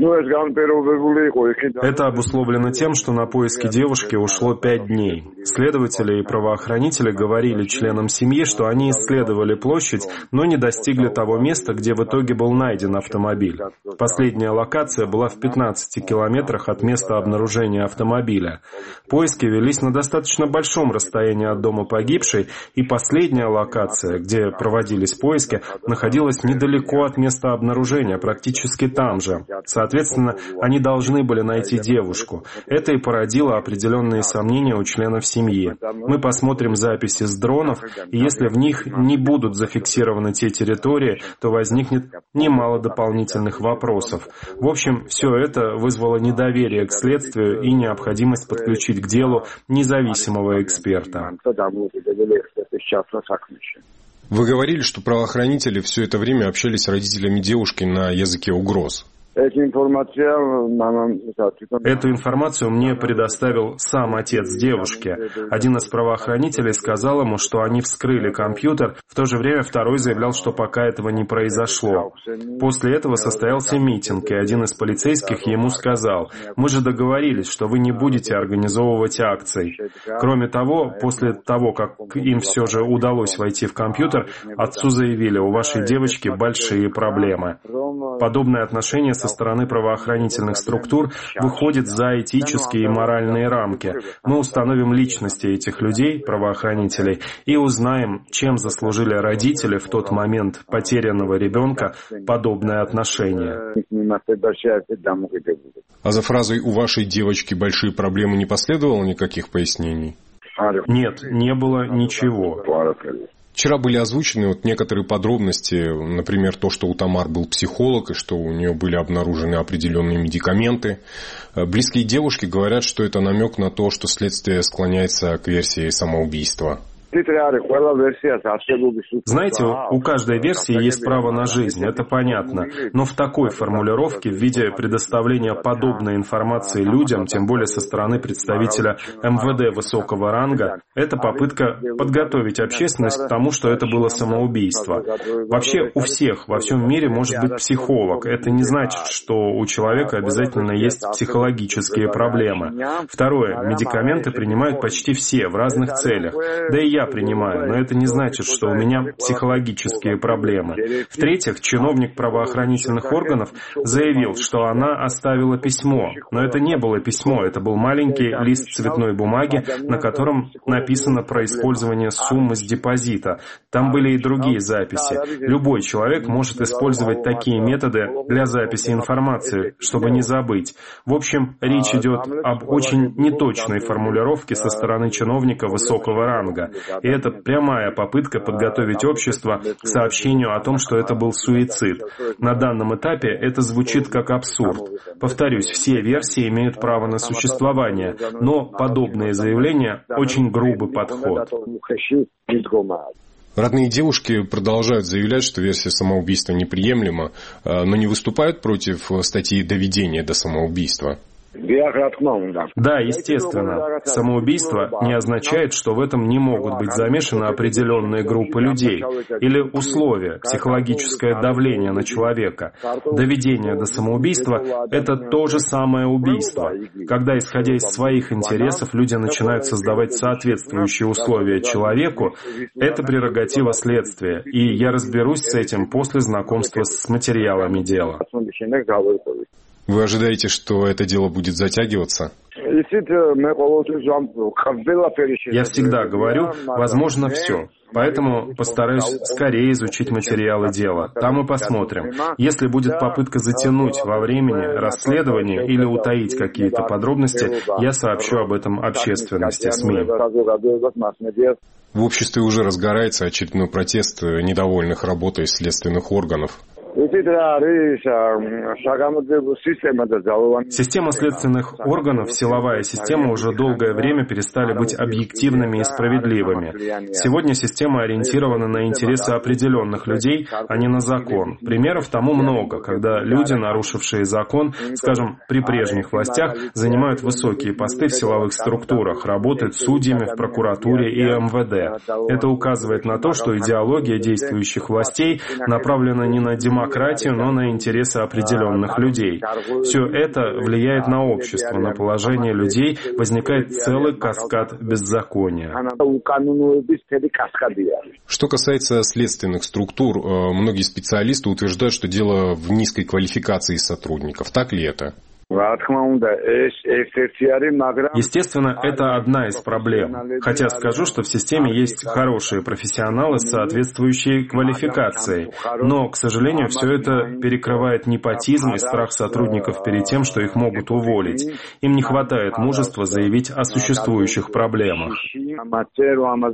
Это обусловлено тем, что на поиски девушки ушло 5 дней. Следователи и правоохранители говорили членам семьи, что они исследовали площадь, но не достигли того места, где в итоге был найден автомобиль. Последняя локация была в 15 километрах от места обнаружения автомобиля. Поиски велись на достаточно большом расстоянии от дома погибшей, и последняя локация, где проводились поиски, находилась недалеко от места обнаружения, практически там же. Соответственно, они должны были найти девушку. Это и породило определенные сомнения у членов семьи. Мы посмотрим записи с дронов, и если в них не будут зафиксированы те территории, то возникнет немало дополнительных вопросов. В общем, все это вызвало недоверие к следствию и необходимость подключить к делу независимого эксперта. Вы говорили, что правоохранители все это время общались с родителями девушки на языке угроз. Эту информацию мне предоставил сам отец девушки. Один из правоохранителей сказал ему, что они вскрыли компьютер, в то же время второй заявлял, что пока этого не произошло. После этого состоялся митинг, и один из полицейских ему сказал: «Мы же договорились, что вы не будете организовывать акций». Кроме того, после того, как им все же удалось войти в компьютер, отцу заявили: «У вашей девочки большие проблемы». Подобное отношение со стороны правоохранительных структур выходит за этические и моральные рамки. Мы установим личности этих людей, правоохранителей, и узнаем, чем заслужили родители в тот момент потерянного ребенка подобное отношение. А за фразой «у вашей девочки большие проблемы» не последовало никаких пояснений? Нет, не было ничего. Вчера были озвучены некоторые подробности, например, то, что у Тамар был психолог и что у нее были обнаружены определенные медикаменты. Близкие девушки говорят, что это намек на то, что следствие склоняется к версии самоубийства. Знаете, у каждой версии есть право на жизнь, это понятно. Но в такой формулировке, в виде предоставления подобной информации людям, тем более со стороны представителя МВД высокого ранга, это попытка подготовить общественность к тому, что это было самоубийство. Вообще у всех во всем мире может быть психолог. Это не значит, что у человека обязательно есть психологические проблемы. Второе. Медикаменты принимают почти все в разных целях. Да и я принимаю, но это не значит, что у меня психологические проблемы. В-третьих, чиновник правоохранительных органов заявил, что она оставила письмо. Но это не было письмо, это был маленький лист цветной бумаги, на котором написано про использование суммы с депозита. Там были и другие записи. Любой человек может использовать такие методы для записи информации, чтобы не забыть. В общем, речь идет об очень неточной формулировке со стороны чиновника высокого ранга. И это прямая попытка подготовить общество к сообщению о том, что это был суицид. На данном этапе это звучит как абсурд. Повторюсь, все версии имеют право на существование, но подобные заявления – очень грубый подход. Родные девушки продолжают заявлять, что версия самоубийства неприемлема, но не выступают против статьи «Доведение до самоубийства». Да, естественно. Самоубийство не означает, что в этом не могут быть замешаны определенные группы людей или условия, психологическое давление на человека. Доведение до самоубийства – это то же самое убийство. Когда, исходя из своих интересов, люди начинают создавать соответствующие условия человеку, это прерогатива следствия, и я разберусь с этим после знакомства с материалами дела. Вы ожидаете, что это дело будет затягиваться? Я всегда говорю, возможно, все. Поэтому постараюсь скорее изучить материалы дела. Там и посмотрим. Если будет попытка затянуть во времени расследование или утаить какие-то подробности, я сообщу об этом общественности, СМИ. В обществе уже разгорается очередной протест недовольных работой следственных органов. Система следственных органов, силовая система уже долгое время перестали быть объективными и справедливыми. Сегодня система ориентирована на интересы определенных людей, а не на закон. Примеров тому много, когда люди, нарушившие закон, скажем, при прежних властях, занимают высокие посты в силовых структурах, работают судьями в прокуратуре и МВД. Это указывает на то, что идеология действующих властей направлена не на демократию, но на интересы определенных людей. Все это влияет на общество, на положение людей, возникает целый каскад беззакония. Что касается следственных структур, многие специалисты утверждают, что дело в низкой квалификации сотрудников. Так ли это? Естественно, это одна из проблем. Хотя скажу, что в системе есть хорошие профессионалы с соответствующей квалификацией. Но, к сожалению, все это перекрывает непотизм и страх сотрудников перед тем, что их могут уволить. Им не хватает мужества заявить о существующих проблемах.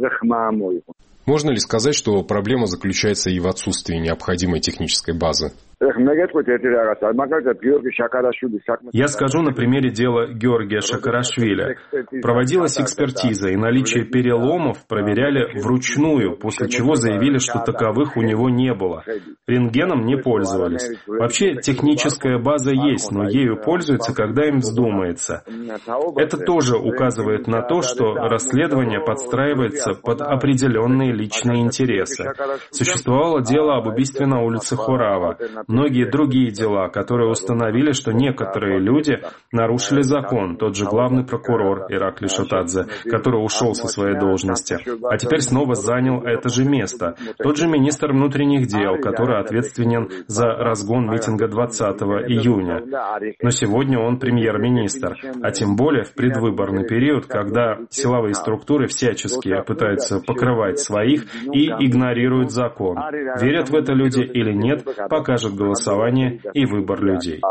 Можно ли сказать, что проблема заключается и в отсутствии необходимой технической базы? Я скажу на примере дела Георгия Шакарашвили. Проводилась экспертиза, и наличие переломов проверяли вручную, после чего заявили, что таковых у него не было. Рентгеном не пользовались. Вообще техническая база есть, но ею пользуются, когда им вздумается. Это тоже указывает на то, что расследование подстраивается под определенные личные интересы. Существовало дело об убийстве на улице Хорава, многие другие дела, которые установили, что некоторые люди нарушили закон, тот же главный прокурор Ираклий Шотадзе, который ушел со своей должности, а теперь снова занял это же место, тот же министр внутренних дел, который ответственен за разгон митинга 20 июня. Но сегодня он премьер-министр, а тем более в предвыборный период, когда силовые структуры всячески пытаются покрывать своих и игнорируют закон. Верят в это люди или нет, покажет голосование и выбор людей.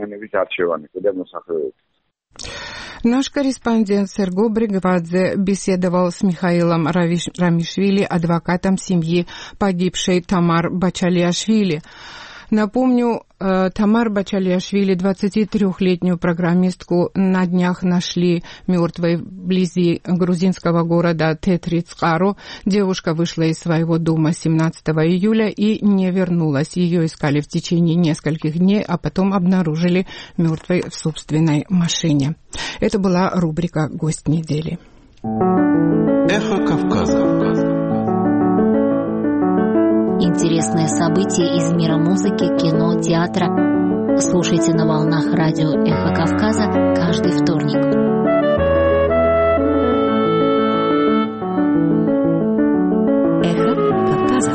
Наш корреспондент Серго Бригвадзе беседовал с Михаилом Рамишвили, адвокатом семьи погибшей Тамар Бачалиашвили. Напомню, Тамар Бачалиашвили, 23-летнюю программистку, на днях нашли мертвой вблизи грузинского города Тетрицкаро. Девушка вышла из своего дома 17 июля и не вернулась. Ее искали в течение нескольких дней, а потом обнаружили мертвой в собственной машине. Это была рубрика «Гость недели». Эхо Кавказа. Интересные события из мира музыки, кино, театра. Слушайте на волнах радио «Эхо Кавказа» каждый вторник. Эхо Кавказа.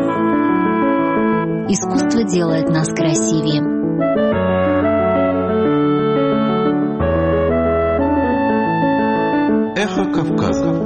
Искусство делает нас красивее. Эхо Кавказа.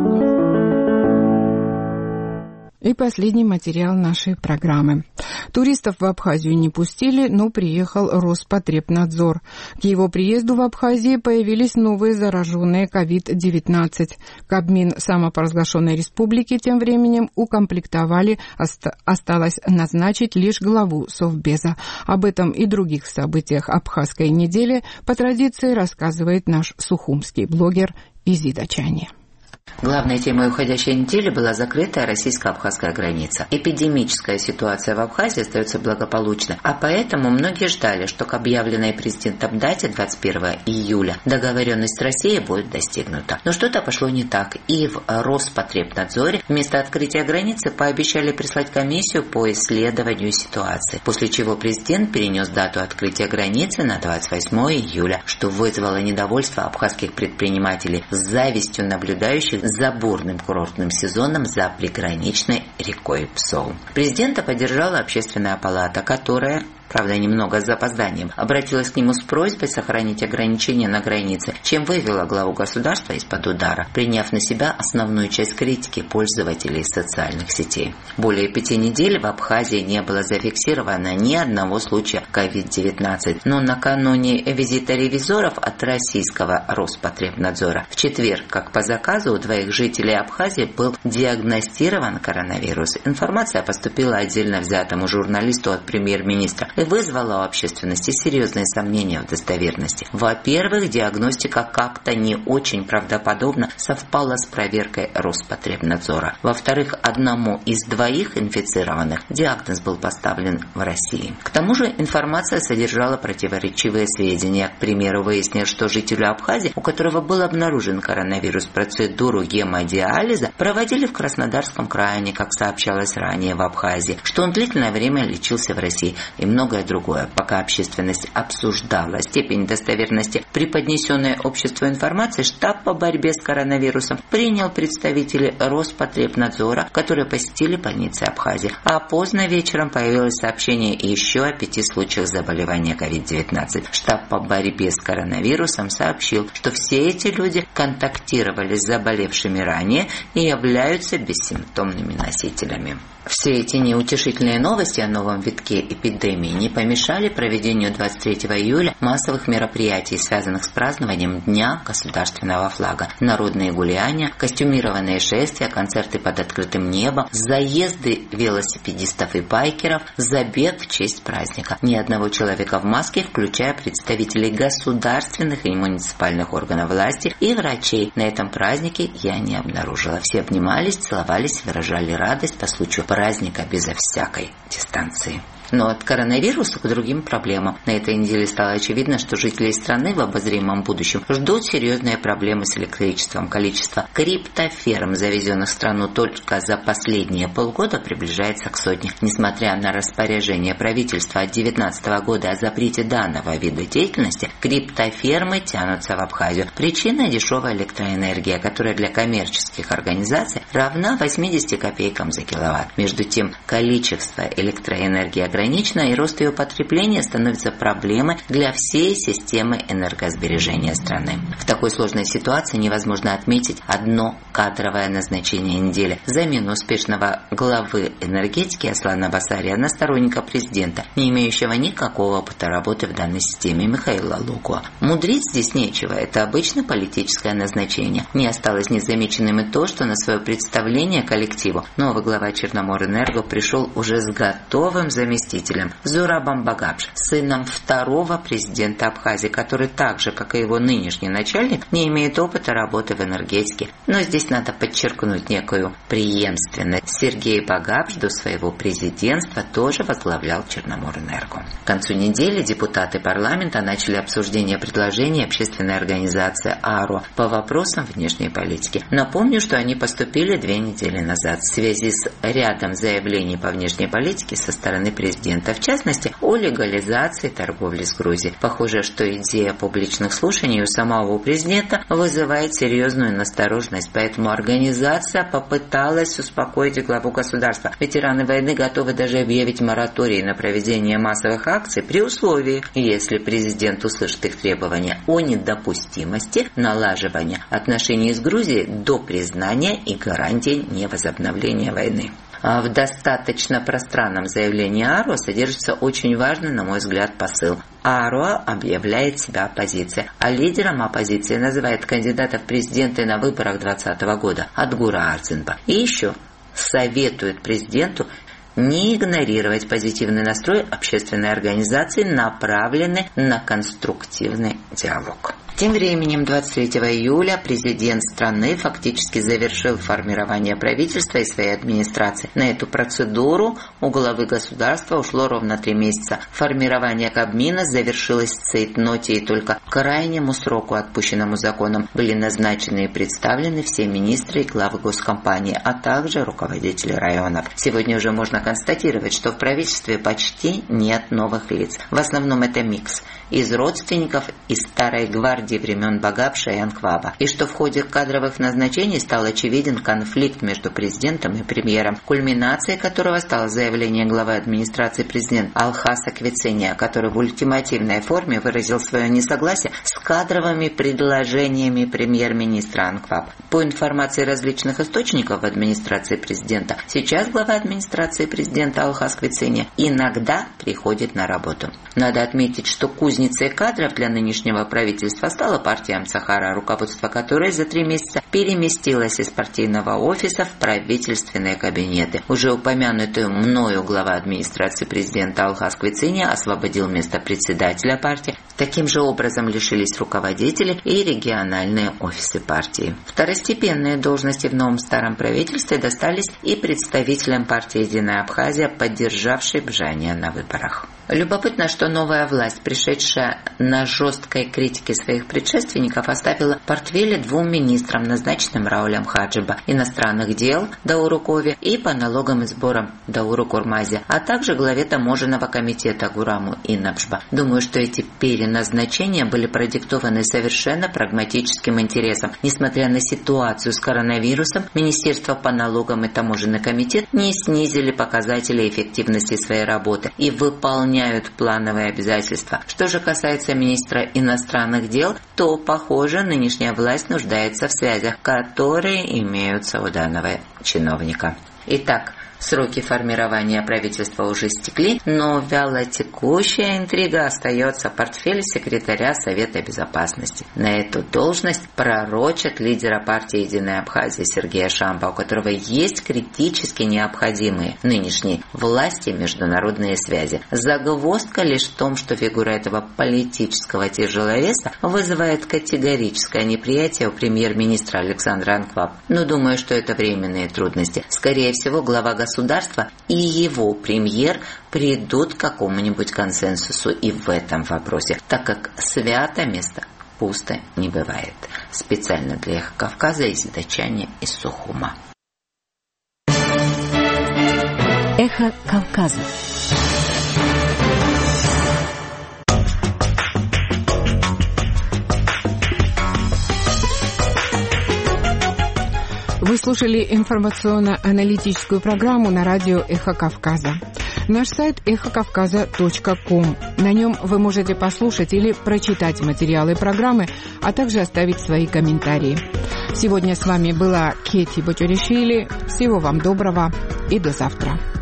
И последний материал нашей программы. Туристов в Абхазию не пустили, но приехал Роспотребнадзор. К его приезду в Абхазии появились новые зараженные COVID-19. Кабмин самопровозглашенной республики тем временем укомплектовали, осталось назначить лишь главу Совбеза. Об этом и других событиях Абхазской недели по традиции рассказывает наш сухумский блогер Изида Чани. Главной темой уходящей недели была закрытая российско-абхазская граница. Эпидемическая ситуация в Абхазии остается благополучной, а поэтому многие ждали, что к объявленной президентом дате 21 июля договоренность с Россией будет достигнута. Но что-то пошло не так, и в Роспотребнадзоре вместо открытия границы пообещали прислать комиссию по исследованию ситуации, после чего президент перенес дату открытия границы на 28 июля, что вызвало недовольство абхазских предпринимателей с завистью наблюдающих за бурным курортным сезоном за приграничной рекой Псоу. Президента поддержала Общественная палата, которая, правда, немного с запозданием, обратилась к нему с просьбой сохранить ограничения на границе, чем вывела главу государства из-под удара, приняв на себя основную часть критики пользователей социальных сетей. Более 5 недель в Абхазии не было зафиксировано ни одного случая COVID-19, но накануне визита ревизоров от российского Роспотребнадзора в четверг, как по заказу, у 2 жителей Абхазии был диагностирован коронавирус. Информация поступила отдельно взятому журналисту от премьер-министра и вызвала у общественности серьезные сомнения в достоверности. Во-первых, диагностика как-то не очень правдоподобно совпала с проверкой Роспотребнадзора. Во-вторых, одному из 2 инфицированных диагноз был поставлен в России. К тому же информация содержала противоречивые сведения. К примеру, выяснилось, что жителю Абхазии, у которого был обнаружен коронавирус, процедуру гемодиализа проводили в Краснодарском крае, как сообщалось ранее в Абхазии, что он длительное время лечился в России и многое другое. Пока общественность обсуждала степень достоверности преподнесенной обществу информации, штаб по борьбе с коронавирусом принял представителей Роспотребнадзора, которые посетили больницы Абхазии. А поздно вечером появилось сообщение еще о 5 случаях заболевания COVID-19. Штаб по борьбе с коронавирусом сообщил, что все эти люди контактировали с заболевшими ранее и являются бессимптомными носителями. Все эти неутешительные новости о новом витке эпидемии не помешали проведению 23 июля массовых мероприятий, связанных с празднованием Дня государственного флага. Народные гуляния, костюмированные шествия, концерты под открытым небом, заезды велосипедистов и байкеров, забег в честь праздника. Ни одного человека в маске, включая представителей государственных и муниципальных органов власти и врачей, на этом празднике я не обнаружила. Все обнимались, целовались, выражали радость по случаю праздника безо всякой дистанции. Но от коронавируса к другим проблемам. На этой неделе стало очевидно, что жителей страны в обозримом будущем ждут серьезные проблемы с электричеством. Количество криптоферм, завезенных в страну только за последние полгода, приближается к сотне. Несмотря на распоряжение правительства от 2019 года о запрете данного вида деятельности, криптофермы тянутся в Абхазию. Причина – дешевая электроэнергия, которая для коммерческих организаций равна 80 копейкам за киловатт. Между тем, количество электроэнергии ограничено, и рост ее потребления становится проблемой для всей системы энергосбережения страны. В такой сложной ситуации невозможно отметить одно кадровое назначение недели – замену успешного главы энергетики Аслана Басария на сторонника президента, не имеющего никакого опыта работы в данной системе, Михаила Лукуа. Мудрить здесь нечего, это обычно политическое назначение. Не осталось незамеченным и то, что на свое представление коллективу новый глава Черноморэнерго пришел уже с готовым заместителем Зурабом Багапш, сыном второго президента Абхазии, который так же, как и его нынешний начальник, не имеет опыта работы в энергетике. Но здесь надо подчеркнуть некую преемственность. Сергей Багапш до своего президентства тоже возглавлял Черноморэнерго. К концу недели депутаты парламента начали обсуждение предложений общественной организации АРО по вопросам внешней политики. Напомню, что они поступили 2 недели назад в связи с рядом заявлений по внешней политике со стороны президента, в частности, о легализации торговли с Грузией. Похоже, что идея публичных слушаний у самого президента вызывает серьезную настороженность, поэтому организация попыталась успокоить главу государства. Ветераны войны готовы даже объявить мораторий на проведение массовых акций при условии, если президент услышит их требования о недопустимости налаживания отношений с Грузией до признания и гарантий невозобновления войны. В достаточно пространном заявлении АРО содержится очень важный, на мой взгляд, посыл. АРО объявляет себя оппозицией, а лидером оппозиции называет кандидата в президенты на выборах 2020 года Адгура Ардзинба. И еще советует президенту не игнорировать позитивный настрой общественной организации, направленный на конструктивный диалог. Тем временем 23 июля президент страны фактически завершил формирование правительства и своей администрации. На эту процедуру у главы государства ушло ровно 3 месяца. Формирование Кабмина завершилось в цейтноте, и только к крайнему сроку, отпущенному законом, были назначены и представлены все министры и главы госкомпании, а также руководители районов. Сегодня уже можно констатировать, что в правительстве почти нет новых лиц. В основном это микс из родственников из старой гвардии времен Багапша и Анкваба. И что в ходе кадровых назначений стал очевиден конфликт между президентом и премьером, кульминацией которого стало заявление главы администрации президента Алхаса Квицения, который в ультимативной форме выразил свое несогласие с кадровыми предложениями премьер-министра Анкваб. По информации различных источников в администрации президента, сейчас глава администрации президента Алхас Квицения иногда приходит на работу. Надо отметить, что кузницей кадров для нынешнего правительства стала партия Амцахара, руководство которой за 3 месяца переместилось из партийного офиса в правительственные кабинеты. Уже упомянутый мною глава администрации президента Алхас Квицения освободил место председателя партии. Таким же образом лишились руководители и региональные офисы партии. Второстепенные должности в новом старом правительстве достались и представителям партии «Единая Абхазия», поддержавшей Бжания на выборах. Любопытно, что новая власть, пришедшая на жесткой критике своих предшественников, оставила портфели 2 министрам, назначенным Раулем Хаджиба, иностранных дел Дауру Кове и по налогам и сборам Дауру Курмазе, а также главе таможенного комитета Гураму Инабжба. Думаю, что эти переназначения были продиктованы совершенно прагматическим интересом. Несмотря на ситуацию с коронавирусом, Министерство по налогам и таможенный комитет не снизили показатели эффективности своей работы и выполняют плановые обязательства. Что же касается министра иностранных дел, то, похоже, нынешняя власть нуждается в связях, которые имеются у данного чиновника. Итак, Сроки формирования правительства уже истекли, но вялотекущая интрига остается портфель секретаря Совета Безопасности. На эту должность пророчат лидера партии «Единая Абхазия» Сергея Шамба, у которого есть критически необходимые нынешней власти международные связи. Загвоздка лишь в том, что фигура этого политического тяжеловеса вызывает категорическое неприятие у премьер-министра Александра Анкваб. Но думаю, что это временные трудности. Скорее всего, глава государства и его премьер придут к какому-нибудь консенсусу и в этом вопросе, так как свято место пусто не бывает. Специально для Эхо Кавказа из Дачани из Сухума. Эхо Кавказа. Вы слушали информационно-аналитическую программу на радио «Эхо Кавказа». Наш сайт эхокавказа.ком. На нем вы можете послушать или прочитать материалы программы, а также оставить свои комментарии. Сегодня с вами была Кети Бочаришвили. Всего вам доброго и до завтра.